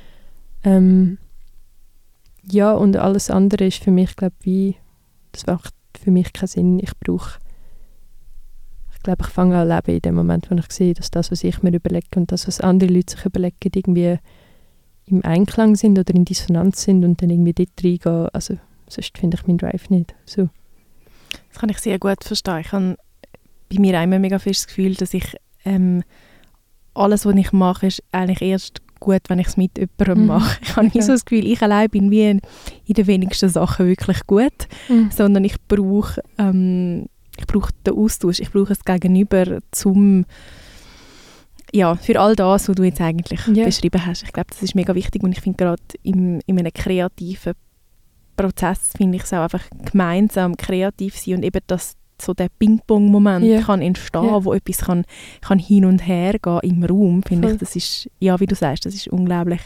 Ähm, ja, und alles andere ist für mich, glaube ich, das macht für mich keinen Sinn. Ich brauche, ich glaube, ich fange an zu leben in dem Moment, wo ich sehe, dass das, was ich mir überlege und das, was andere Leute sich überlegen, irgendwie im Einklang sind oder in Dissonanz sind und dann irgendwie dort reingehen. Also sonst finde ich meinen Drive nicht. So. Das kann ich sehr gut verstehen. Ich habe bei mir immer mega fest das Gefühl, dass ich ähm, alles, was ich mache, ist eigentlich erst gut, wenn ich es mit jemandem Mhm. mache. Ich habe nicht Okay. so das Gefühl, ich allein bin wie in, in den wenigsten Sachen wirklich gut, Mhm. sondern ich brauche ähm, ich brauche den Austausch, ich brauche es Gegenüber zum ja, für all das, was du jetzt eigentlich Ja. beschrieben hast. Ich glaube, das ist mega wichtig und ich finde gerade im, in einem kreativen Prozess finde ich es auch einfach gemeinsam kreativ sein und eben, dass so der Ping-Pong-Moment Ja. kann entstehen, Ja. wo etwas kann, kann hin und her gehen im Raum, finde Voll. ich, das ist, ja, wie du sagst, das ist unglaublich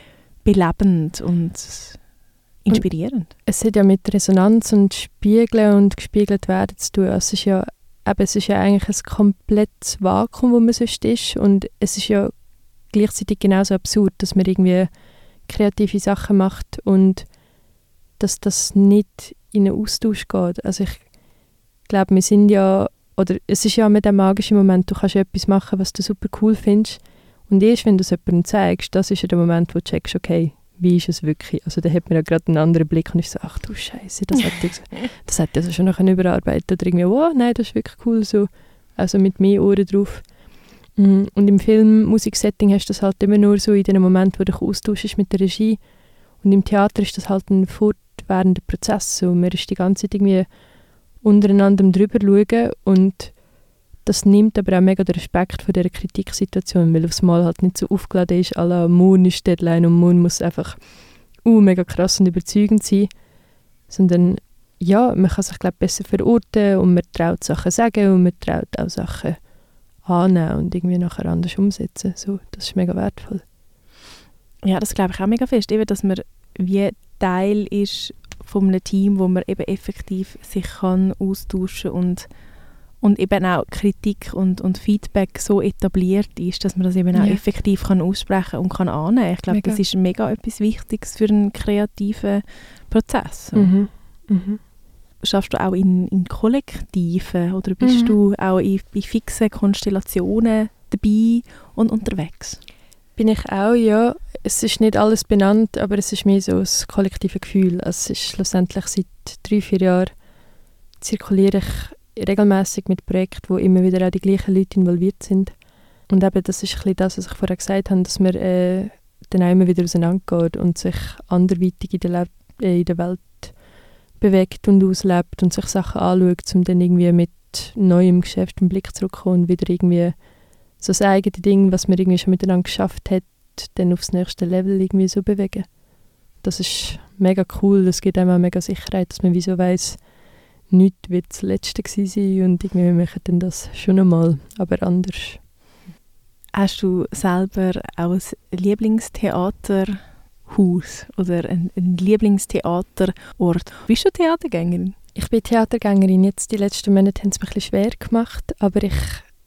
belebend und inspirierend. Es hat ja mit Resonanz und Spiegeln und gespiegelt werden zu tun. Es ist ja, eben, es ist ja eigentlich ein komplettes Vakuum, wo man sonst ist. Und es ist ja gleichzeitig genauso absurd, dass man irgendwie kreative Sachen macht und dass das nicht in einen Austausch geht. Also ich glaube, wir sind ja, oder es ist ja mit dem magischen Moment, du kannst ja etwas machen, was du super cool findest. Und erst wenn du es jemandem zeigst, das ist ja der Moment, wo du checkst, okay, wie ist es wirklich? Also da hat man ja gerade einen anderen Blick und ich so, ach du Scheiße, das hat ich, das hat also schon noch überarbeitet oder irgendwie, wow, nein, das ist wirklich cool, so, also mit mehr Ohren drauf. Mm, Und im Film, Musiksetting hast du das halt immer nur so in dem Moment, wo du dich austauschst mit der Regie. Und im Theater ist das halt ein fortwährender Prozess, so, man ist die ganze Zeit irgendwie untereinander drüber schauen und das nimmt aber auch mega den Respekt von dieser Kritiksituation, weil aufs Mal halt nicht so aufgeladen ist, à la Moon ist Deadline und Moon muss einfach uh, mega krass und überzeugend sein, sondern ja, man kann sich glaub, besser verorten und man traut Sachen sagen und man traut auch Sachen annehmen und irgendwie nachher anders umsetzen. So, das ist mega wertvoll. Ja, das glaube ich auch mega fest, eben, dass man wie Teil ist von einem Team, wo man eben effektiv sich kann austauschen und und eben auch Kritik und, und Feedback so etabliert ist, dass man das eben auch Ja. effektiv kann aussprechen und kann annehmen. Ich glaube, Mega. das ist mega etwas Wichtiges für einen kreativen Prozess. So. Mhm. Mhm. Schaffst du auch in, in Kollektiven oder bist Mhm. du auch in, in fixen Konstellationen dabei und unterwegs? Bin ich auch, ja. Es ist nicht alles benannt, aber es ist mehr so ein kollektives Gefühl. Also es ist schlussendlich seit drei, vier Jahren zirkuliere ich regelmäßig mit Projekten, wo immer wieder auch die gleichen Leute involviert sind. Und eben, das ist ein bisschen das, was ich vorher gesagt habe, dass man äh, dann auch immer wieder auseinandergeht und sich anderweitig in der, Leb äh, in der Welt bewegt und auslebt und sich Sachen anschaut, um dann irgendwie mit neuem Geschäft im Blick zurückzukommen und wieder irgendwie so das eigene Ding, was man irgendwie schon miteinander geschafft hat, dann aufs nächste Level irgendwie so bewegen. Das ist mega cool, das gibt einem auch mega Sicherheit, dass man wie so weiss, nichts wird das Letzte gewesen sein und irgendwie wir machen dann das schon einmal, aber anders. Hast du selber auch ein Lieblingstheaterhaus oder ein, ein Lieblingstheaterort? Bist du Theatergängerin? Ich bin Theatergängerin, jetzt die letzten Monate haben es mir ein bisschen schwer gemacht, aber ich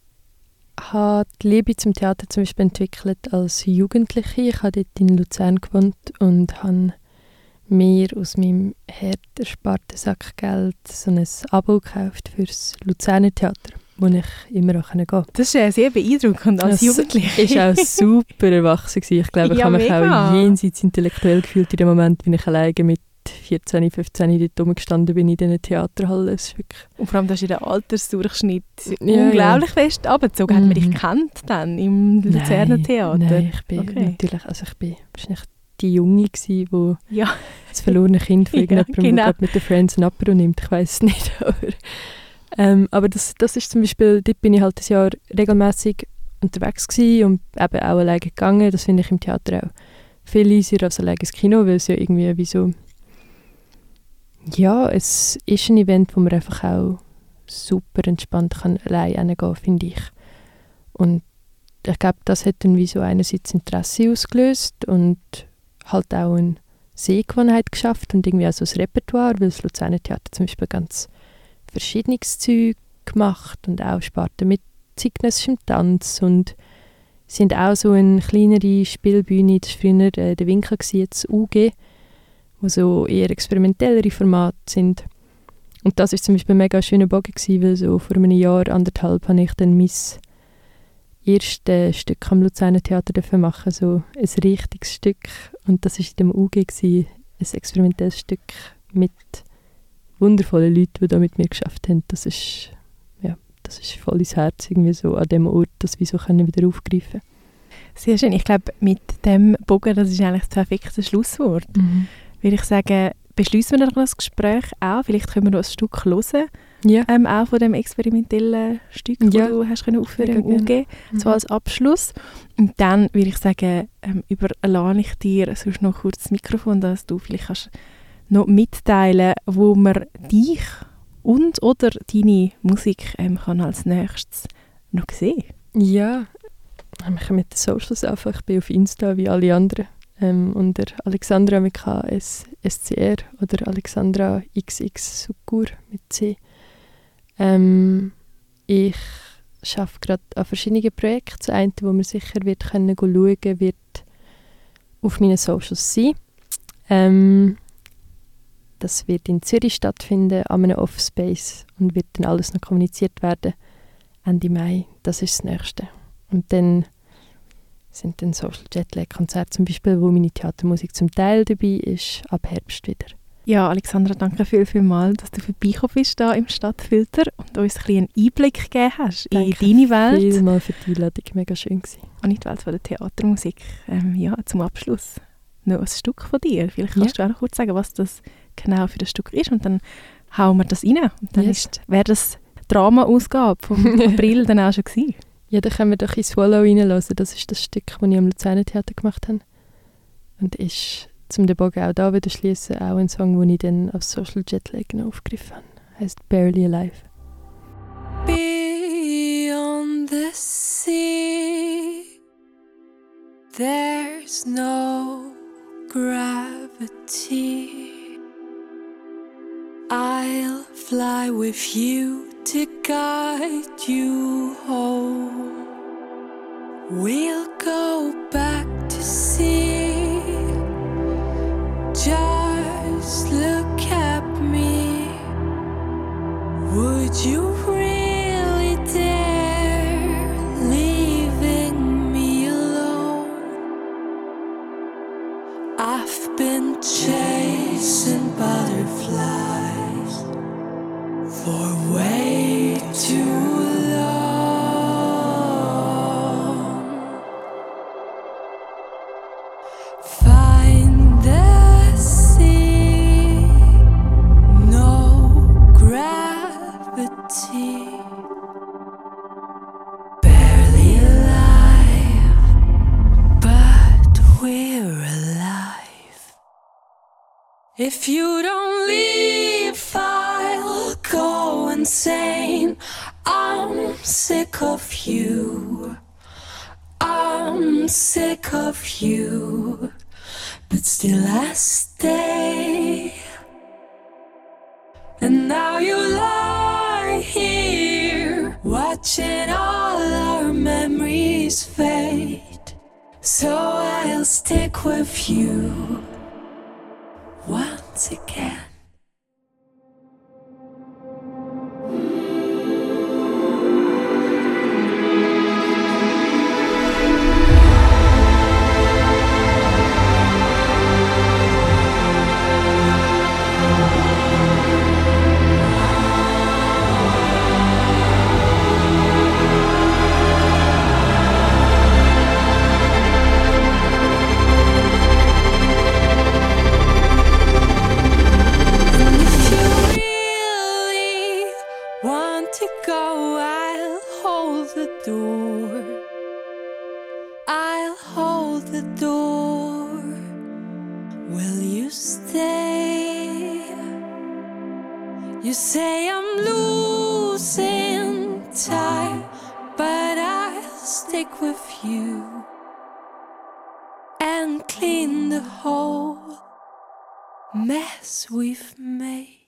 habe die Liebe zum Theater zum Beispiel entwickelt als Jugendliche. Ich habe dort in Luzern gewohnt und habe mir aus meinem hart ersparten Sackgeld so ein Abo gekauft für das Luzerner Theater, wo ich immer auch gehen konnte. Das ist äh, sehr beeindruckend als Das Jugendliche. war auch super erwachsen gewesen. Ich glaube, ich Ja, habe mich mega. auch jenseits intellektuell gefühlt in dem Moment, wenn ich alleine mit vierzehn, fünfzehn dort rumgestanden bin in diesen Theaterhallen. Das ist wirklich Und vor allem, dass in der Altersdurchschnitt Ja, unglaublich fest abgezogen. Hat man dich Mhm. gekannt dann im Luzerner Nein, Theater? Nein, ich bin Okay. natürlich, also ich bin wahrscheinlich die Junge gsi, die Ja, das verlorene Kind von Ja, irgendjemandem, der genau. gerade mit den Friends ein Apero nimmt. Ich weiß es nicht, aber, ähm, aber das, das ist zum Beispiel, dort bin ich halt das Jahr regelmäßig unterwegs gsi und eben auch alleine gegangen. Das finde ich im Theater auch viel easier als alleine ins Kino, weil es ja irgendwie wie so, ja, es ist ein Event, wo man einfach auch super entspannt kann allein hingehen, finde ich. Und ich glaube, das hat dann wie so einerseits Interesse ausgelöst und halt auch eine Sehgewohnheit geschafft und irgendwie auch so ein Repertoire, weil das Luzerner Theater zum Beispiel ganz verschiedenes Zeug gemacht und auch Sparten mit zeitgenössischem Tanz und sind auch so eine kleinere Spielbühne, das war früher äh, der Winkel, gewesen, jetzt U G, wo so eher experimentellere Formate sind. Und das ist zum Beispiel ein mega schöner Bogen gewesen, weil so vor einem Jahr, anderthalb, habe ich dann mein erste Stück am Luzerner Theater machen, so ein richtiges Stück. Und das war in dem U G, gewesen, ein experimentelles Stück mit wundervollen Leuten, die da mit mir geschafft haben. Das ist, ja, das ist voll ins Herz, irgendwie so an dem Ort, das wir so können wieder aufgreifen. Sehr schön. Ich glaube, mit dem Bogen, das ist eigentlich das perfekte Schlusswort. Mhm. Würde ich sagen, beschließen wir das Gespräch auch. Vielleicht können wir noch ein Stück hören, Ja. ähm, auch von dem experimentellen Stück, Ja. das du hast können aufführen im Mega U G, Mhm. so als Abschluss. Und dann würde ich sagen, ähm, überlasse ich dir sonst noch kurz das Mikrofon, dass du vielleicht kannst noch mitteilen, wo man dich und oder deine Musik ähm, kann als nächstes noch sehen. Ja, wir können mit den Socials einfach. Ich bin auf Insta wie alle anderen. Ähm, unter Alexandra mit K S S C R oder Alexandra X X Sukur mit C. Ähm, ich arbeite gerade an verschiedenen Projekten. Das eine, wo man sicher wird können schauen wird auf meinen Socials sein. Ähm, das wird in Zürich stattfinden, an einem Offspace, und wird dann alles noch kommuniziert werden. Ende Mai, das ist das Nächste. Und dann sind dann Social Jetlag Konzerte zum Beispiel, wo meine Theatermusik zum Teil dabei ist, ab Herbst wieder. Ja, Alexandra, danke viel, viel mal, dass du vorbeigekommen bist hier im Stadtfilter und uns ein bisschen einen Einblick gegeben hast Danke in deine Welt vielmals für die Einladung, mega schön gewesen. und in die Welt von der Theatermusik. Ähm, ja, zum Abschluss noch ein Stück von dir. Vielleicht kannst Ja. du auch noch kurz sagen, was das genau für das Stück ist, und dann hauen wir das rein. Und dann Yes. ist, wäre das Drama-Ausgabe vom April dann auch schon gewesen. Ja, dann können wir doch in Swallow reinhören. Das ist das Stück, das ich am Luzerner Theater gemacht habe. Und ist, zum den Bogen auch da wieder schließen, auch ein Song, den ich dann auf Social Jetlag noch aufgegriffen habe. Heißt Barely Alive. Beyond the sea, there's no gravity. I'll fly with you to guide you home. We'll go back to sea. Just look at me. Would you really dare leaving me alone? I've been chasing butterflies for way too long. Find the sea, no gravity, barely alive, but we're alive. If you don't leave, I'll go insane. I'm sick of you. I'm sick of you. But still I stay. And now you lie here, watching all our memories fade. So I'll stick with you once again. I'll hold the door. Will you stay? You say I'm losing time, but I'll stick with you and clean the whole mess we've made.